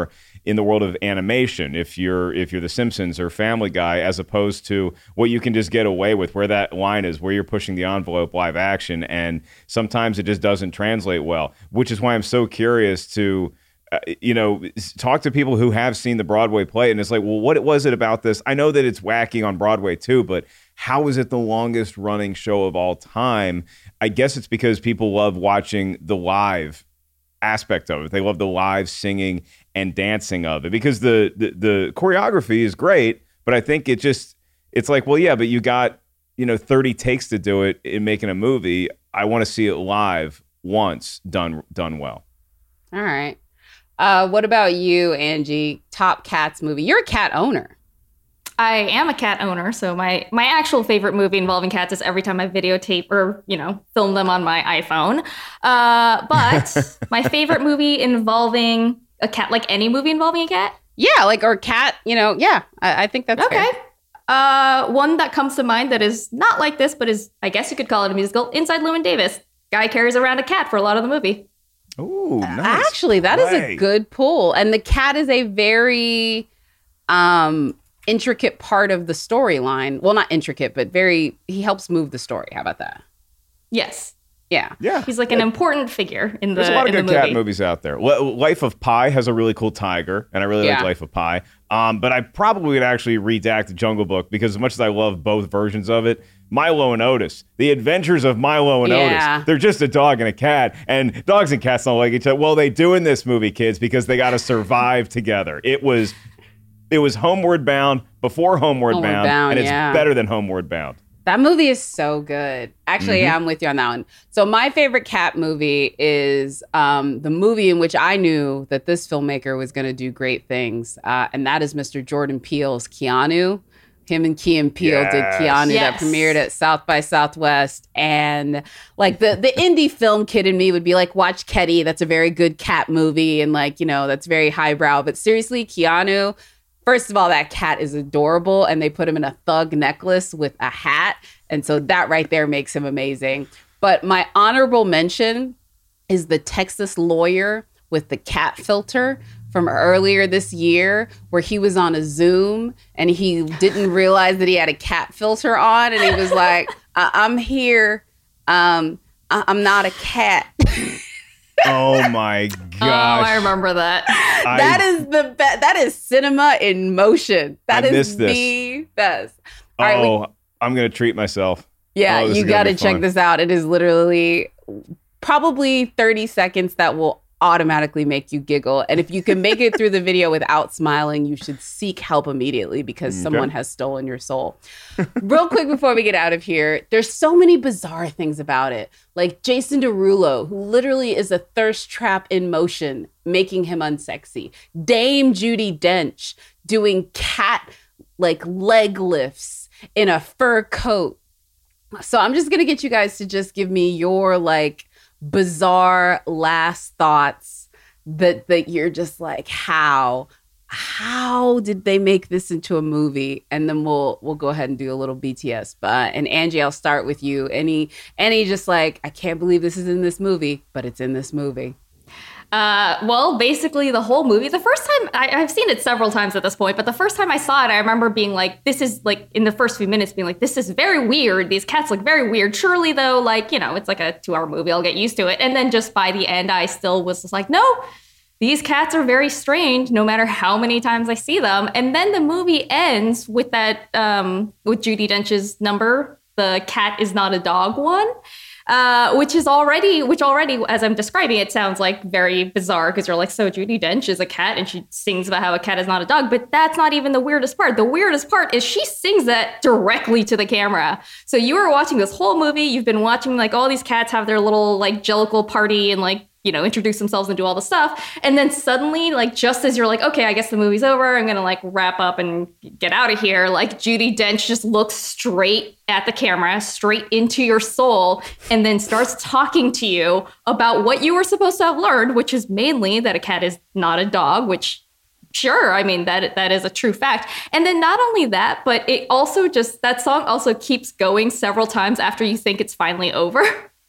in the world of animation, if you're if you're The Simpsons or Family Guy, as opposed to what you can just get away with, where that line is, where you're pushing the envelope live action, and sometimes it just doesn't translate well, which is why I'm so curious to uh, you know, talk to people who have seen the Broadway play, and it's like, well, what was it about this? I know that it's wacky on Broadway too, but how is it the longest running show of all time? I guess it's because people love watching the live aspect of it. They love the live singing and dancing of it, because the, the the choreography is great, but I think it just, it's like, well, yeah, but you got, you know, thirty takes to do it in making a movie. I want to see it live once done done well. All right. Uh, what about you, Angie? Top Cats movie. You're a cat owner. I am a cat owner, so my my actual favorite movie involving cats is every time I videotape or, you know, film them on my iPhone. Uh, but my favorite movie involving a cat, like any movie involving a cat? Yeah, like, or cat, you know, yeah, I, I think that's okay. fair. Uh, one that comes to mind that is not like this, but is, I guess you could call it a musical, Inside Llewyn Davis. Guy carries around a cat for a lot of the movie. Ooh, nice. Actually, that is Right. a good pull. And the cat is a very um, intricate part of the storyline. Well, not intricate, but very, he helps move the story. How about that? Yes. Yeah. Yeah. He's like an important figure in the There's a lot of in good the cat movie. movies out there. Li- Life of Pi has a really cool tiger, and I really like Yeah. Life of Pi. Um, but I probably would actually redact the Jungle Book, because as much as I love both versions of it, Milo and Otis, The Adventures of Milo and Yeah. Otis. They're just a dog and a cat, and dogs and cats don't like each other. Well, they do in this movie, kids, because they got to survive together. It was, it was Homeward Bound before Homeward, Homeward Bound, Bound, and it's yeah. better than Homeward Bound. That movie is so good. Actually, Mhm. yeah, I'm with you on that one. So my favorite cat movie is um, the movie in which I knew that this filmmaker was going to do great things. Uh, and that is Mister Jordan Peele's Keanu. Him and Key and Peele did Yes. Keanu Yes. that premiered at South by Southwest. And like the, the indie film kid in me would be like, watch Ketty. That's a very good cat movie. And like, you know, that's very highbrow. But seriously, Keanu, first of all, that cat is adorable, and they put him in a thug necklace with a hat. And so that right there makes him amazing. But my honorable mention is the Texas Lawyer with the cat filter from earlier this year, where he was on a Zoom and he didn't realize that he had a cat filter on. And he was like, I- I'm here. Um, I- I'm not a cat. Oh my gosh. Oh, I remember that. I- That is the best. That is cinema in motion. That I is missed this. the best. All right, we- Oh, I'm going to treat myself. yeah, Oh, this you is gonna got to be check fun. this out. It is literally probably thirty seconds that will automatically make you giggle. And if you can make it through the video without smiling, you should seek help immediately, because Okay. someone has stolen your soul. Real quick before we get out of here, there's so many bizarre things about it. Like Jason Derulo, who literally is a thirst trap in motion, making him unsexy. Dame Judi Dench doing cat like leg lifts in a fur coat. So I'm just gonna get you guys to just give me your like bizarre last thoughts that that you're just like, how how did they make this into a movie? And then we'll we'll go ahead and do a little B T S. But and Angie, I'll start with you. Any any just like, I can't believe this is in this movie, but it's in this movie. Uh, well, basically the whole movie, the first time, I, I've seen it several times at this point, but the first time I saw it, I remember being like, this is like, in the first few minutes being like, this is very weird. These cats look very weird. Surely though, like, you know, it's like a two hour movie. I'll get used to it. And then just by the end, I still was just like, no, these cats are very strange no matter how many times I see them. And then the movie ends with that, um, with Judi Dench's number, the cat is not a dog one. Uh, which is already, which already, as I'm describing it, sounds like very bizarre, because you're like, so Judi Dench is a cat and she sings about how a cat is not a dog, but that's not even the weirdest part. The weirdest part is she sings that directly to the camera. So you are watching this whole movie, you've been watching like all these cats have their little like jellicle party and like, you know, introduce themselves and do all the stuff. And then suddenly, like, just as you're like, okay, I guess the movie's over, I'm gonna like wrap up and get out of here, like Judi Dench just looks straight at the camera, straight into your soul, and then starts talking to you about what you were supposed to have learned, which is mainly that a cat is not a dog, which sure, I mean, that that is a true fact. And then not only that, but it also just, that song also keeps going several times after you think it's finally over.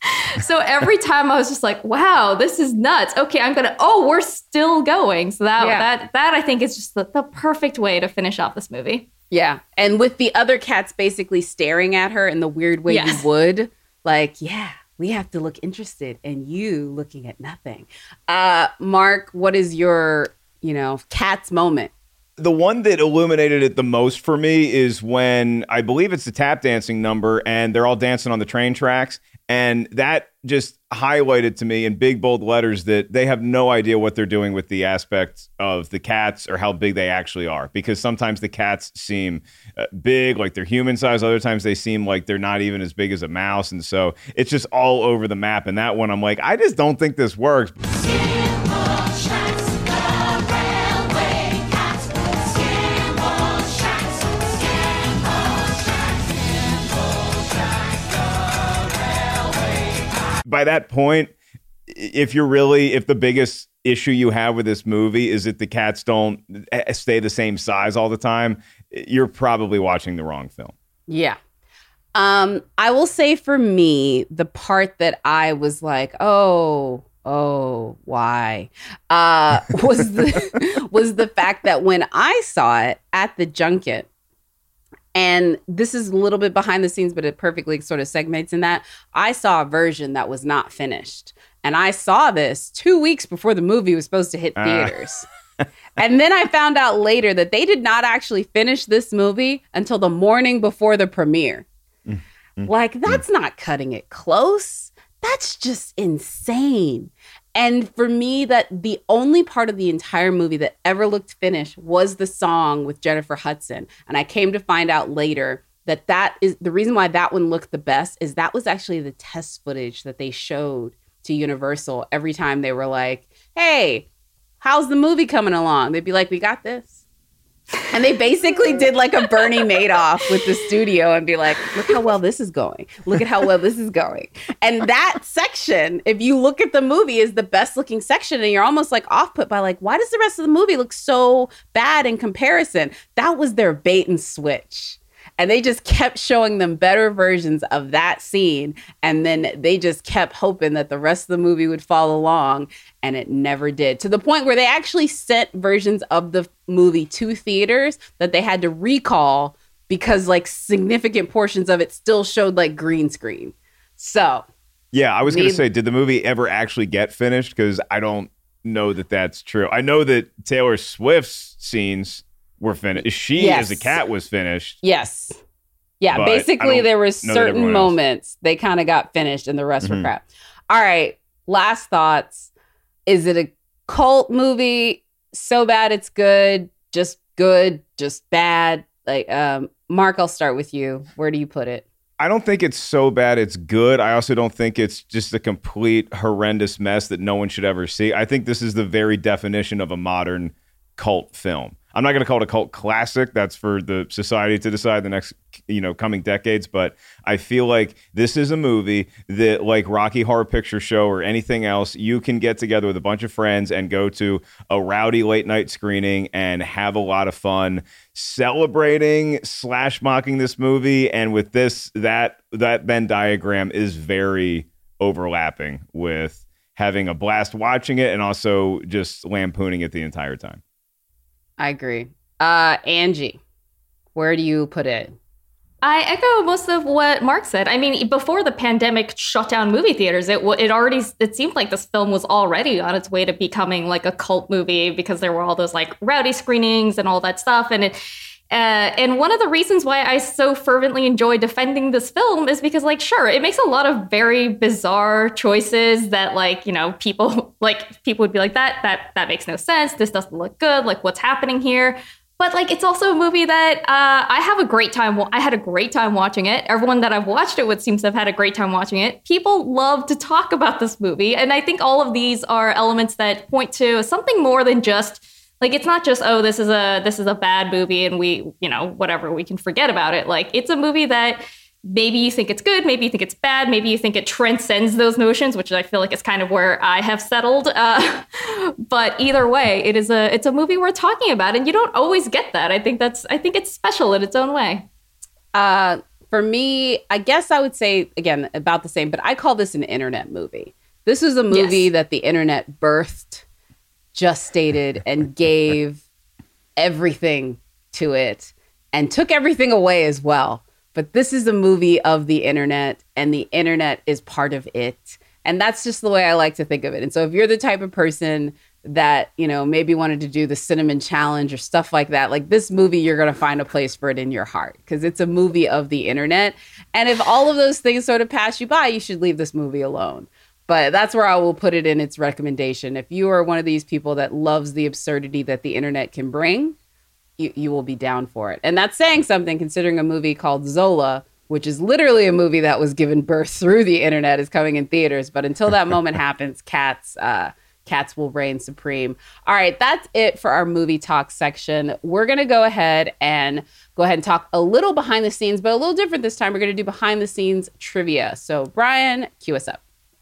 So every time I was just like, wow, this is nuts. Okay, I'm going to, oh, we're still going. So that, Yeah. that, that I think is just the, the perfect way to finish off this movie. Yeah. And with the other cats basically staring at her in the weird way Yes. you would, like, yeah, we have to look interested and you looking at nothing. Uh, Mark, what is your, you know, cat's moment? The one that illuminated it the most for me is when I believe it's the tap dancing number and they're all dancing on the train tracks. And that just highlighted to me in big, bold letters that they have no idea what they're doing with the aspect of the cats or how big they actually are. Because sometimes the cats seem uh, big, like they're human size. Other times they seem like they're not even as big as a mouse. And so it's just all over the map. And that one, I'm like, I just don't think this works. By that point, if you're really, if the biggest issue you have with this movie is that the cats don't stay the same size all the time, you're probably watching the wrong film. Yeah. Um, I will say for me, the part that I was like, oh, oh, why? Uh, was the was the fact that when I saw it at the junket, and this is a little bit behind the scenes, but it perfectly sort of segments in that, I saw a version that was not finished. And I saw this two weeks before the movie was supposed to hit theaters. Uh. And then I found out later that they did not actually finish this movie until the morning before the premiere. Mm, mm, like, that's mm. not cutting it close. That's just insane. And for me, that the only part of the entire movie that ever looked finished was the song with Jennifer Hudson. And I came to find out later that that is the reason why that one looked the best is that was actually the test footage that they showed to Universal every time they were like, hey, how's the movie coming along? They'd be like, we got this. And they basically did like a Bernie Madoff with the studio and be like, look how well this is going. Look at how well this is going. And that section, if you look at the movie, is the best looking section. And you're almost like off put by like, why does the rest of the movie look so bad in comparison? That was their bait and switch. And they just kept showing them better versions of that scene. And then they just kept hoping that the rest of the movie would follow along. And it never did. To the point where they actually sent versions of the movie to theaters that they had to recall because like significant portions of it still showed like green screen. So. Yeah, I was going to say, did the movie ever actually get finished? Because I don't know that that's true. I know that Taylor Swift's scenes were finished. She yes. as a cat was finished. Yes. Yeah. Basically, there was certain moments they kind of got finished and the rest mm-hmm. were crap. All right. Last thoughts. Is it a cult movie? So bad it's good. Just good. Just bad. Like, um, Mark, I'll start with you. Where do you put it? I don't think it's so bad it's good. I also don't think it's just a complete horrendous mess that no one should ever see. I think this is the very definition of a modern cult film. I'm not going to call it a cult classic. That's for the society to decide the next, you know, coming decades. But I feel like this is a movie that, like Rocky Horror Picture Show or anything else, you can get together with a bunch of friends and go to a rowdy late night screening and have a lot of fun celebrating slash mocking this movie. And with this, that that Venn diagram is very overlapping with having a blast watching it and also just lampooning it the entire time. I agree. Uh, Angie, where do you put it? I echo most of what Mark said. I mean, before the pandemic shut down movie theaters, it it already it seemed like this film was already on its way to becoming like a cult movie because there were all those like rowdy screenings and all that stuff. And it uh, and one of the reasons why I so fervently enjoy defending this film is because, like, sure, it makes a lot of very bizarre choices that, like, you know, people like people would be like that that that makes no sense. This doesn't look good. Like, what's happening here? But, like, it's also a movie that uh, I have a great time. I had a great time watching it. Everyone that I've watched it with seems to have had a great time watching it. People love to talk about this movie. And I think all of these are elements that point to something more than just, like, it's not just, oh, this is a this is a bad movie and we, you know, whatever, we can forget about it. Like, it's a movie that maybe you think it's good, maybe you think it's bad, maybe you think it transcends those notions, which I feel like is kind of where I have settled. Uh, but either way, it is a it's a movie worth talking about, and you don't always get that. I think that's I think it's special in its own way. Uh, For me, I guess I would say, again, about the same, but I call this an internet movie. This was a movie yes. that the internet birthed, gestated, and gave everything to it and took everything away as well. But this is a movie of the internet, and the internet is part of it. And that's just the way I like to think of it. And so if you're the type of person that, you know, maybe wanted to do the cinnamon challenge or stuff like that, like this movie, you're going to find a place for it in your heart because it's a movie of the internet. And if all of those things sort of pass you by, you should leave this movie alone. But that's where I will put it in its recommendation. If you are one of these people that loves the absurdity that the internet can bring, you, you will be down for it. And that's saying something considering a movie called Zola, which is literally a movie that was given birth through the internet, is coming in theaters. But until that moment happens, Cats, uh, Cats will reign supreme. All right, that's it for our movie talk section. We're going to go ahead and go ahead and talk a little behind the scenes, but a little different this time. We're going to do behind the scenes trivia. So Brian, cue us up.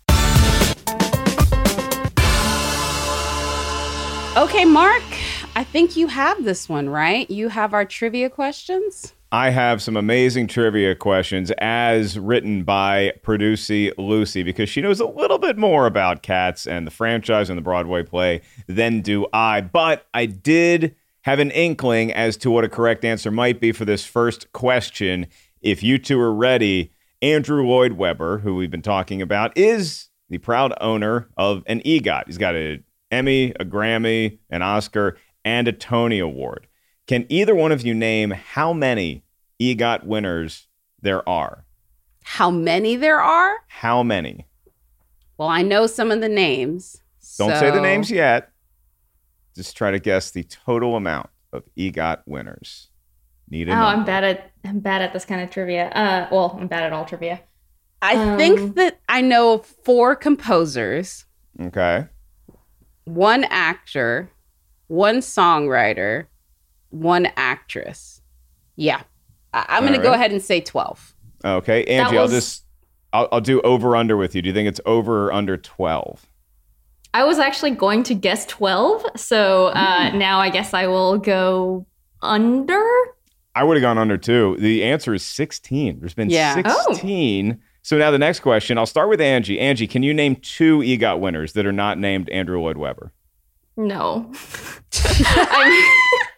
Okay, Mark, I think you have this one, right? You have our trivia questions? I have some amazing trivia questions as written by Producy Lucy because she knows a little bit more about Cats and the franchise and the Broadway play than do I. But I did have an inkling as to what a correct answer might be for this first question. If you two are ready, Andrew Lloyd Webber, who we've been talking about, is the proud owner of an EGOT. He's got an Emmy, a Grammy, an Oscar, and a Tony Award. Can either one of you name how many EGOT winners there are? How many there are? How many? Well, I know some of the names. Don't so... say the names yet. Just try to guess the total amount of EGOT winners. Need a Oh, number. I'm bad at I'm bad at this kind of trivia. Uh, well, I'm bad at all trivia. I um, think that I know four composers. Okay. One actor, one songwriter, one actress. Yeah. I- I'm going All to go right. ahead and say twelve. Okay. Angie, was- I'll just, I'll, I'll do over under with you. Do you think it's over or under twelve? I was actually going to guess twelve, so uh, Hmm. now I guess I will go under. I would have gone under two. The answer is sixteen. There's been Yeah. sixteen. So now the next question, I'll start with Angie. Angie, can you name two EGOT winners that are not named Andrew Lloyd Webber? No. I'm,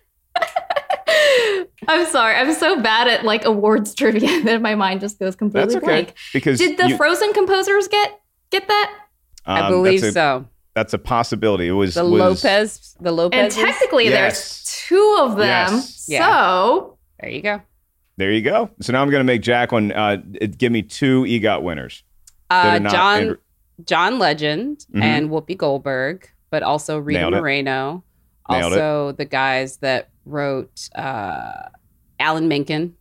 I'm sorry. I'm so bad at like awards trivia that my mind just goes completely That's okay. blank. Because Did the you- Frozen composers get get that? I Um, believe that's a- so. That's a possibility. It was The was, Lopez, the And Lopez. technically, Yes. there's two of them. Yes. Yeah. So There you go. There you go. So now I'm going to make Jacqueline uh, give me two EGOT winners. that Uh, are not John Andrew- John Legend Mhm. and Whoopi Goldberg, but also Rita Nailed it. Moreno. Nailed it. Also the guys that wrote uh, Alan Menken.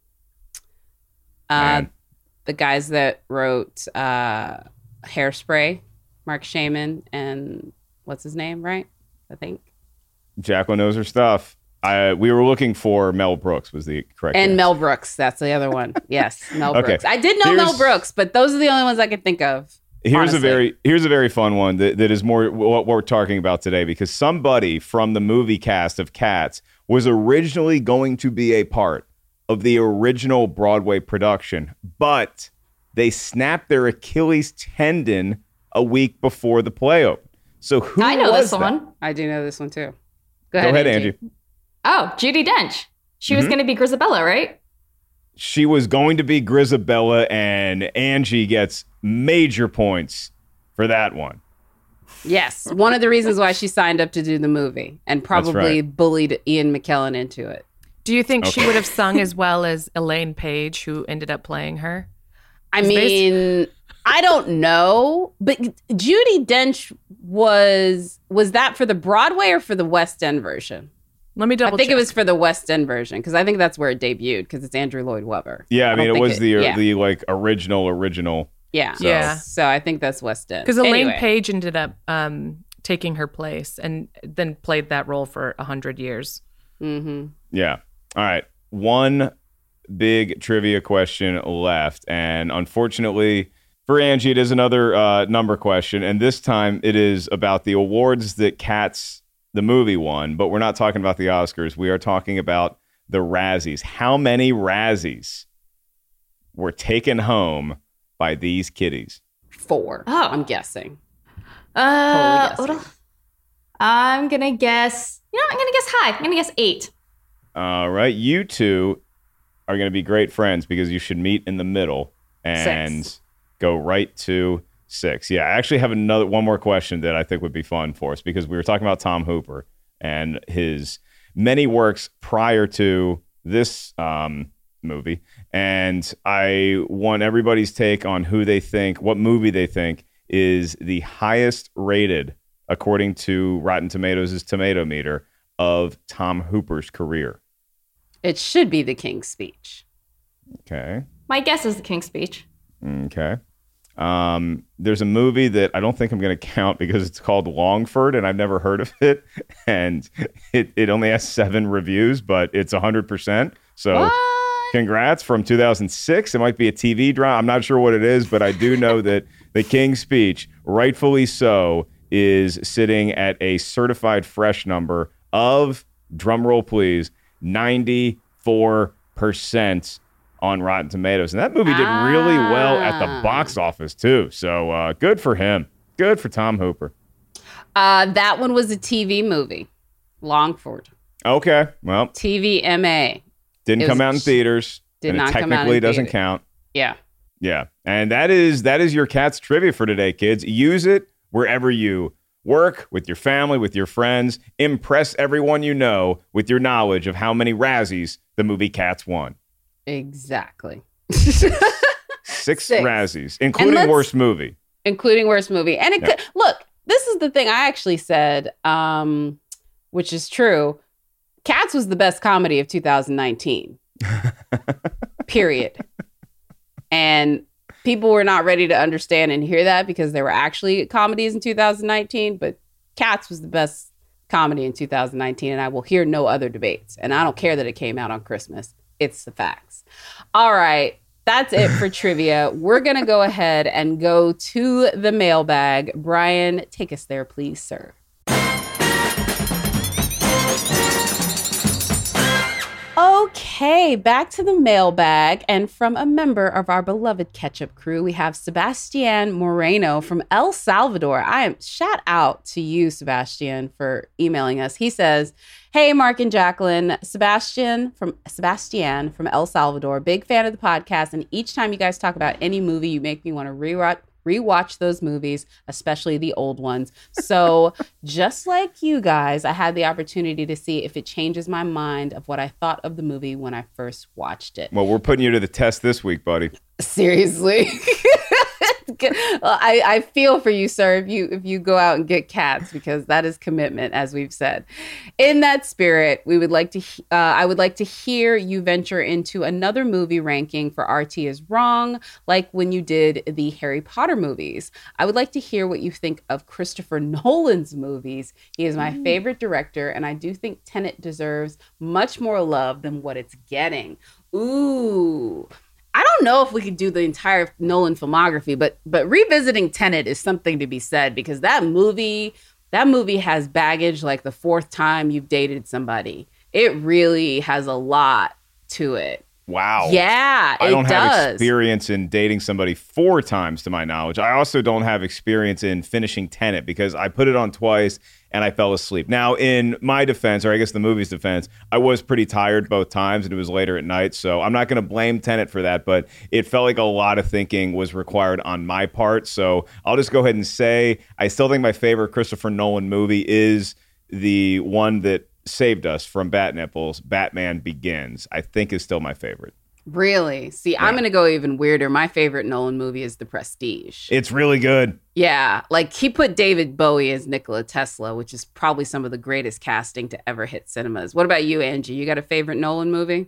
Uh, Man. the guys that wrote uh, Hairspray, Mark Shaman, and what's his name, right? I think. Jacqueline knows her stuff. I, we were looking for Mel Brooks was the correct And answer. Mel Brooks, that's the other one. Yes, Mel Okay. Brooks. I did know Mel Here's- Brooks, but those are the only ones I could think of. Here's honestly. a very here's a very fun one that, that is more what we're talking about today because somebody from the movie cast of Cats was originally going to be a part of the original Broadway production, but they snapped their Achilles tendon a week before the play opened. So who I know was this that? one. I do know this one too. Go ahead, Angie. Oh, Judi Dench. She was Mhm. going to be Grisabella, right? She was going to be Grisabella, and Angie gets major points for that one. Yes, one of the reasons why she signed up to do the movie and probably right. bullied Ian McKellen into it. Do you think she Okay. would have sung as well as Elaine Page, who ended up playing her? I It's based- mean, I don't know, but Judi Dench was was that for the Broadway or for the West End version? Let me double I think check. it was for the West End version because I think that's where it debuted because it's Andrew Lloyd Webber. Yeah, I mean, don't it think was the yeah. the like original original. yeah So- Yeah. So I think that's West End Because Elaine Anyway. Page ended up um, taking her place and then played that role for a hundred years. Mm-hmm. Yeah. All right. One big trivia question left. And unfortunately for Angie, it is another uh, number question. And this time it is about the awards that Cats, the movie, won. But we're not talking about the Oscars. We are talking about the Razzies. How many Razzies were taken home by these kitties? Four. Oh, I'm guessing. Uh, totally guessing. I'm gonna guess. You know, I'm gonna guess high. I'm gonna guess eight. All right, you two are gonna be great friends because you should meet in the middle and six. Go right to six. Yeah, I actually have another one more question that I think would be fun for us because we were talking about Tom Hooper and his many works prior to this um, movie, and I want everybody's take on who they think, what movie they think is the highest rated, according to Rotten Tomatoes' tomato meter, of Tom Hooper's career. It should be The King's Speech. Okay. My guess is The King's Speech. Okay. Um, there's a movie that I don't think I'm going to count because it's called Longford, and I've never heard of it, and it, it only has seven reviews, but it's one hundred percent. So what? Congrats, from two thousand six. It might be a T V drama. I'm not sure what it is, but I do know that The King's Speech, rightfully so, is sitting at a certified fresh number of, drumroll please, ninety-four percent on Rotten Tomatoes. And that movie did really well at the box office, too. So uh, good for him. Good for Tom Hooper. Uh, that one was a T V movie. Longford. Okay, well. T V M A. Didn't It come was- out in theaters. did and not it come out in technically doesn't theaters. count. Yeah. Yeah. And that is that is your Cats trivia for today, kids. Use it wherever you work, with your family, with your friends. Impress everyone you know with your knowledge of how many Razzies the movie Cats won. Exactly. Six, Six. Razzies, including let's- worst movie. Including worst movie. And it Yeah. could, look, this is the thing I actually said, um, which is true. Cats was the best comedy of two thousand nineteen. Period. And people were not ready to understand and hear that because there were actually comedies in two thousand nineteen, but Cats was the best comedy in two thousand nineteen, and I will hear no other debates. And I don't care that it came out on Christmas. It's the facts. All right. That's it for trivia. We're going to go ahead and go to the mailbag. Brian, take us there, please, sir. Okay, back to the mailbag. And from a member of our beloved Ketchup crew, we have Sebastian Moreno from El Salvador. I am shout out to you, Sebastian, for emailing us. He says, "Hey, Mark and Jacqueline, Sebastian from Sebastian from El Salvador. Big fan of the podcast. And each time you guys talk about any movie, you make me want to rewatch rewatch those movies, especially the old ones. So just like you guys, I had the opportunity to see if it changes my mind of what I thought of the movie when I first watched it." Well, we're putting you to the test this week, buddy. Seriously. Well, I, I feel for you, sir, if you if you go out and get Cats, because that is commitment, as we've said. In that spirit, we would like to he- uh, I would like to hear you venture into another movie ranking for R T is Wrong, like when you did the Harry Potter movies. I would like to hear what you think of Christopher Nolan's movies. He is my Mm. favorite director, and I do think Tenet deserves much more love than what it's getting. Ooh. I don't know if we could do the entire Nolan filmography, but but revisiting Tenet is something to be said, because that movie, that movie has baggage like the fourth time you've dated somebody. It really has a lot to it. Wow. Yeah, I it don't have does. experience in dating somebody four times to my knowledge. I also don't have experience in finishing Tenet because I put it on twice and I fell asleep. Now, in my defense, or I guess the movie's defense, I was pretty tired both times and it was later at night. So I'm not going to blame Tenet for that, but it felt like a lot of thinking was required on my part. So I'll just go ahead and say I still think my favorite Christopher Nolan movie is the one that saved us from bat nipples, Batman Begins. I think is still my favorite. Really? See, I'm going to go even weirder. My favorite Nolan movie is The Prestige. It's really good. Yeah, like he put David Bowie as Nikola Tesla, which is probably some of the greatest casting to ever hit cinemas. What about you, Angie? You got a favorite Nolan movie?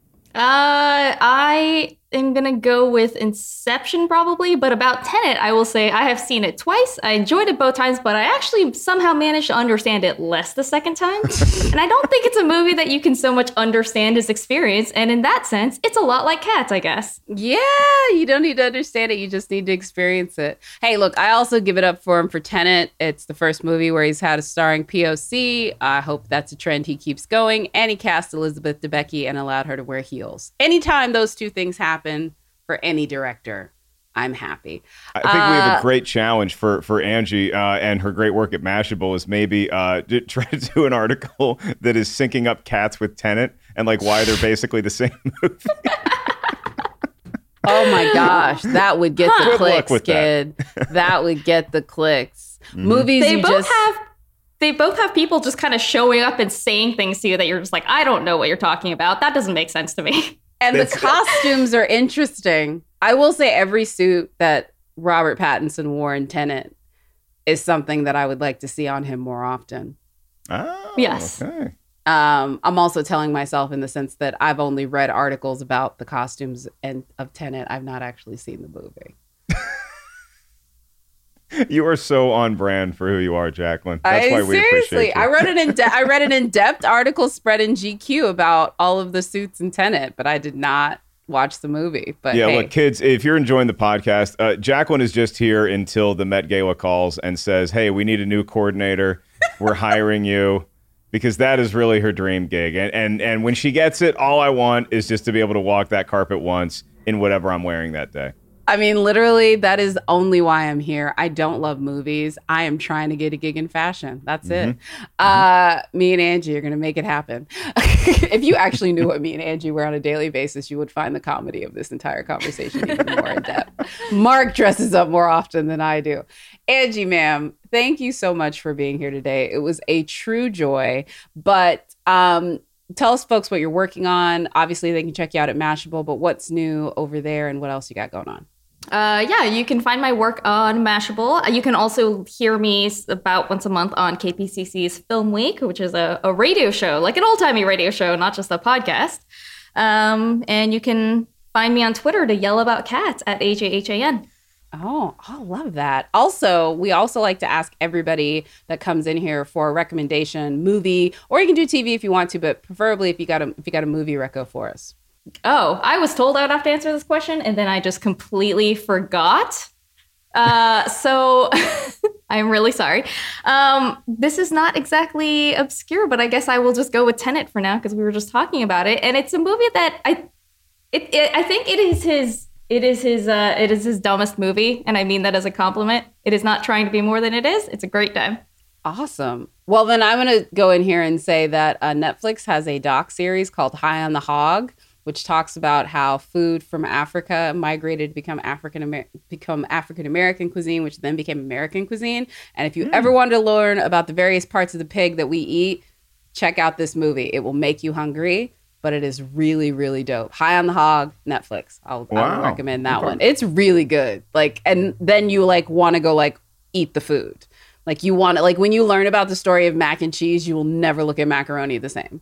Uh, I am gonna go with Inception probably, but about Tenet, I will say I have seen it twice. I enjoyed it both times, but I actually somehow managed to understand it less the second time. And I don't think it's a movie that you can so much understand as experience. And in that sense, it's a lot like Cats, I guess. Yeah, you don't need to understand it. You just need to experience it. Hey, look, I also give it up for him for Tenet. It's the first movie where he's had a starring P O C. I hope that's a trend he keeps going. And he cast Elizabeth Debicki and allowed her to wear heels. Anytime those two things happen for for any director, I'm happy. I think uh, we have a Uh, great challenge for for Angie uh, and her great work at Mashable is maybe uh, to try to do an article that is syncing up Cats with Tenet and like why they're basically the same movie. Oh my gosh, that would get Huh. the Good luck clicks, with that. kid. That would get the clicks. Mhm. Movies They you both just have they both have people just kind of showing up and saying things to you that you're just like, I don't know what you're talking about. That doesn't make sense to me. and the That's- costumes are interesting. I will say every suit that Robert Pattinson wore in Tenet is something that I would like to see on him more often. Oh, Yes. okay. Um, I'm also telling myself in the sense that I've only read articles about the costumes and of Tenet. I've not actually seen the movie. You are so on brand for who you are, Jacqueline. That's I, why we seriously, appreciate you. I wrote an in I read an in-depth article spread in G Q about all of the suits in Tenet, but I did not watch the movie. But yeah, hey, look, kids, if you're enjoying the podcast, uh, Jacqueline is just here until the Met Gala calls and says, hey, we need a new coordinator. We're hiring you. Because that is really her dream gig. And, and and when she gets it, all I want is just to be able to walk that carpet once in whatever I'm wearing that day. I mean, literally, that is only why I'm here. I don't love movies. I am trying to get a gig in fashion. That's Mm-hmm. it. Uh, me and Angie are going to make it happen. If you actually knew what me and Angie were on a daily basis, you would find the comedy of this entire conversation even more in depth. Mark dresses up more often than I do. Angie, ma'am, thank you so much for being here today. It was a true joy. But um, tell us, folks, what you're working on. Obviously, they can check you out at Mashable, but what's new over there and what else you got going on? Uh, yeah, you can find my work on Mashable. You can also hear me s- about once a month on K P C C's Film Week, which is a, a radio show, like an old-timey radio show, not just a podcast. Um, and you can find me on Twitter to yell about cats at A J H A N. Oh, I love that. Also, we also like to ask everybody that comes in here for a recommendation, movie, or you can do T V if you want to, but preferably if you got a if you got a movie reco for us. Oh, I was told I would have to answer this question, and then I just completely forgot. Uh, so I'm really sorry. Um, this is not exactly obscure, but I guess I will just go with Tenet for now because we were just talking about it, and it's a movie that I, it, it I think it is his, it is his, uh, it is his dumbest movie, and I mean that as a compliment. It is not trying to be more than it is. It's a great time. Awesome. Well, then I'm going to go in here and say that uh, Netflix has a doc series called High on the Hog, which talks about how food from Africa migrated to become African Amer- become African American cuisine, which then became American cuisine. And if you mm. ever wanted to learn about the various parts of the pig that we eat, check out this movie. It will make you hungry, but it is really, really dope. High on the Hog, Netflix. I'll, wow. I'll recommend that okay. one. It's really good. Like, and then you like want to go like eat the food. Like you want to, like when you learn about the story of mac and cheese, you will never look at macaroni the same.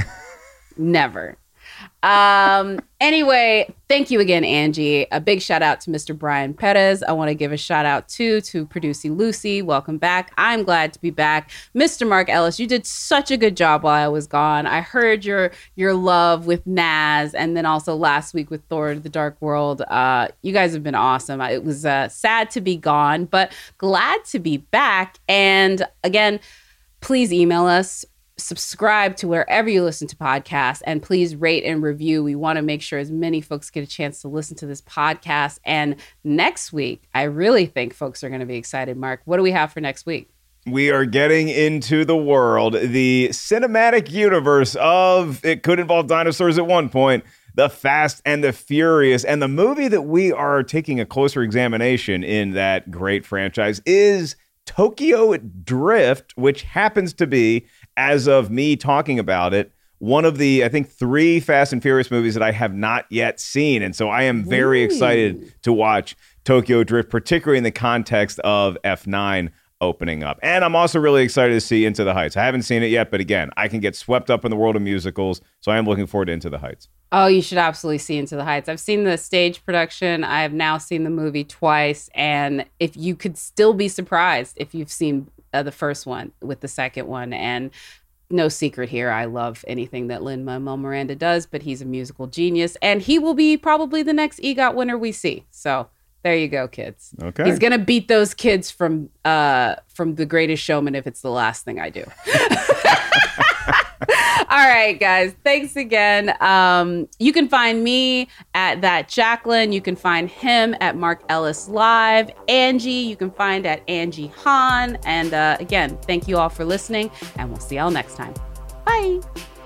Never. Um, anyway, thank you again, Angie. A big shout out to Mister Brian Perez. I want to give a shout out too to Producy Lucy. Welcome back. I'm glad to be back. Mister Mark Ellis, you did such a good job while I was gone. I heard your your love with Naz, and then also last week with Thor: The Dark World. Uh, you guys have been awesome. It was uh, sad to be gone, but glad to be back. And again, please email us. Subscribe to wherever you listen to podcasts, and please rate and review. We want to make sure as many folks get a chance to listen to this podcast. And next week, I really think folks are going to be excited. Mark, what do we have for next week? We are getting into the world, the cinematic universe of, it could involve dinosaurs at one point, The Fast and the Furious. And the movie that we are taking a closer examination in that great franchise is Tokyo Drift, which happens to be, as of me talking about it, one of the, I think, three Fast and Furious movies that I have not yet seen. And so I am very Ooh. excited to watch Tokyo Drift, particularly in the context of F nine opening up. And I'm also really excited to see Into the Heights. I haven't seen it yet, but again, I can get swept up in the world of musicals. So I am looking forward to Into the Heights. Oh, you should absolutely see Into the Heights. I've seen the stage production. I have now seen the movie twice. And if you could still be surprised if you've seen uh, the first one with the second one. And no secret here, I love anything that Lin-Manuel Miranda does, but he's a musical genius. And he will be probably the next EGOT winner we see. So there you go, kids. Okay. He's going to beat those kids from uh, from The Greatest Showman if it's the last thing I do. All right. right, guys. Thanks again. Um, you can find me at That Jacqueline. You can find him at Mark Ellis Live. Angie, you can find at Angie Hahn. And uh, again, thank you all for listening, and we'll see y'all next time. Bye.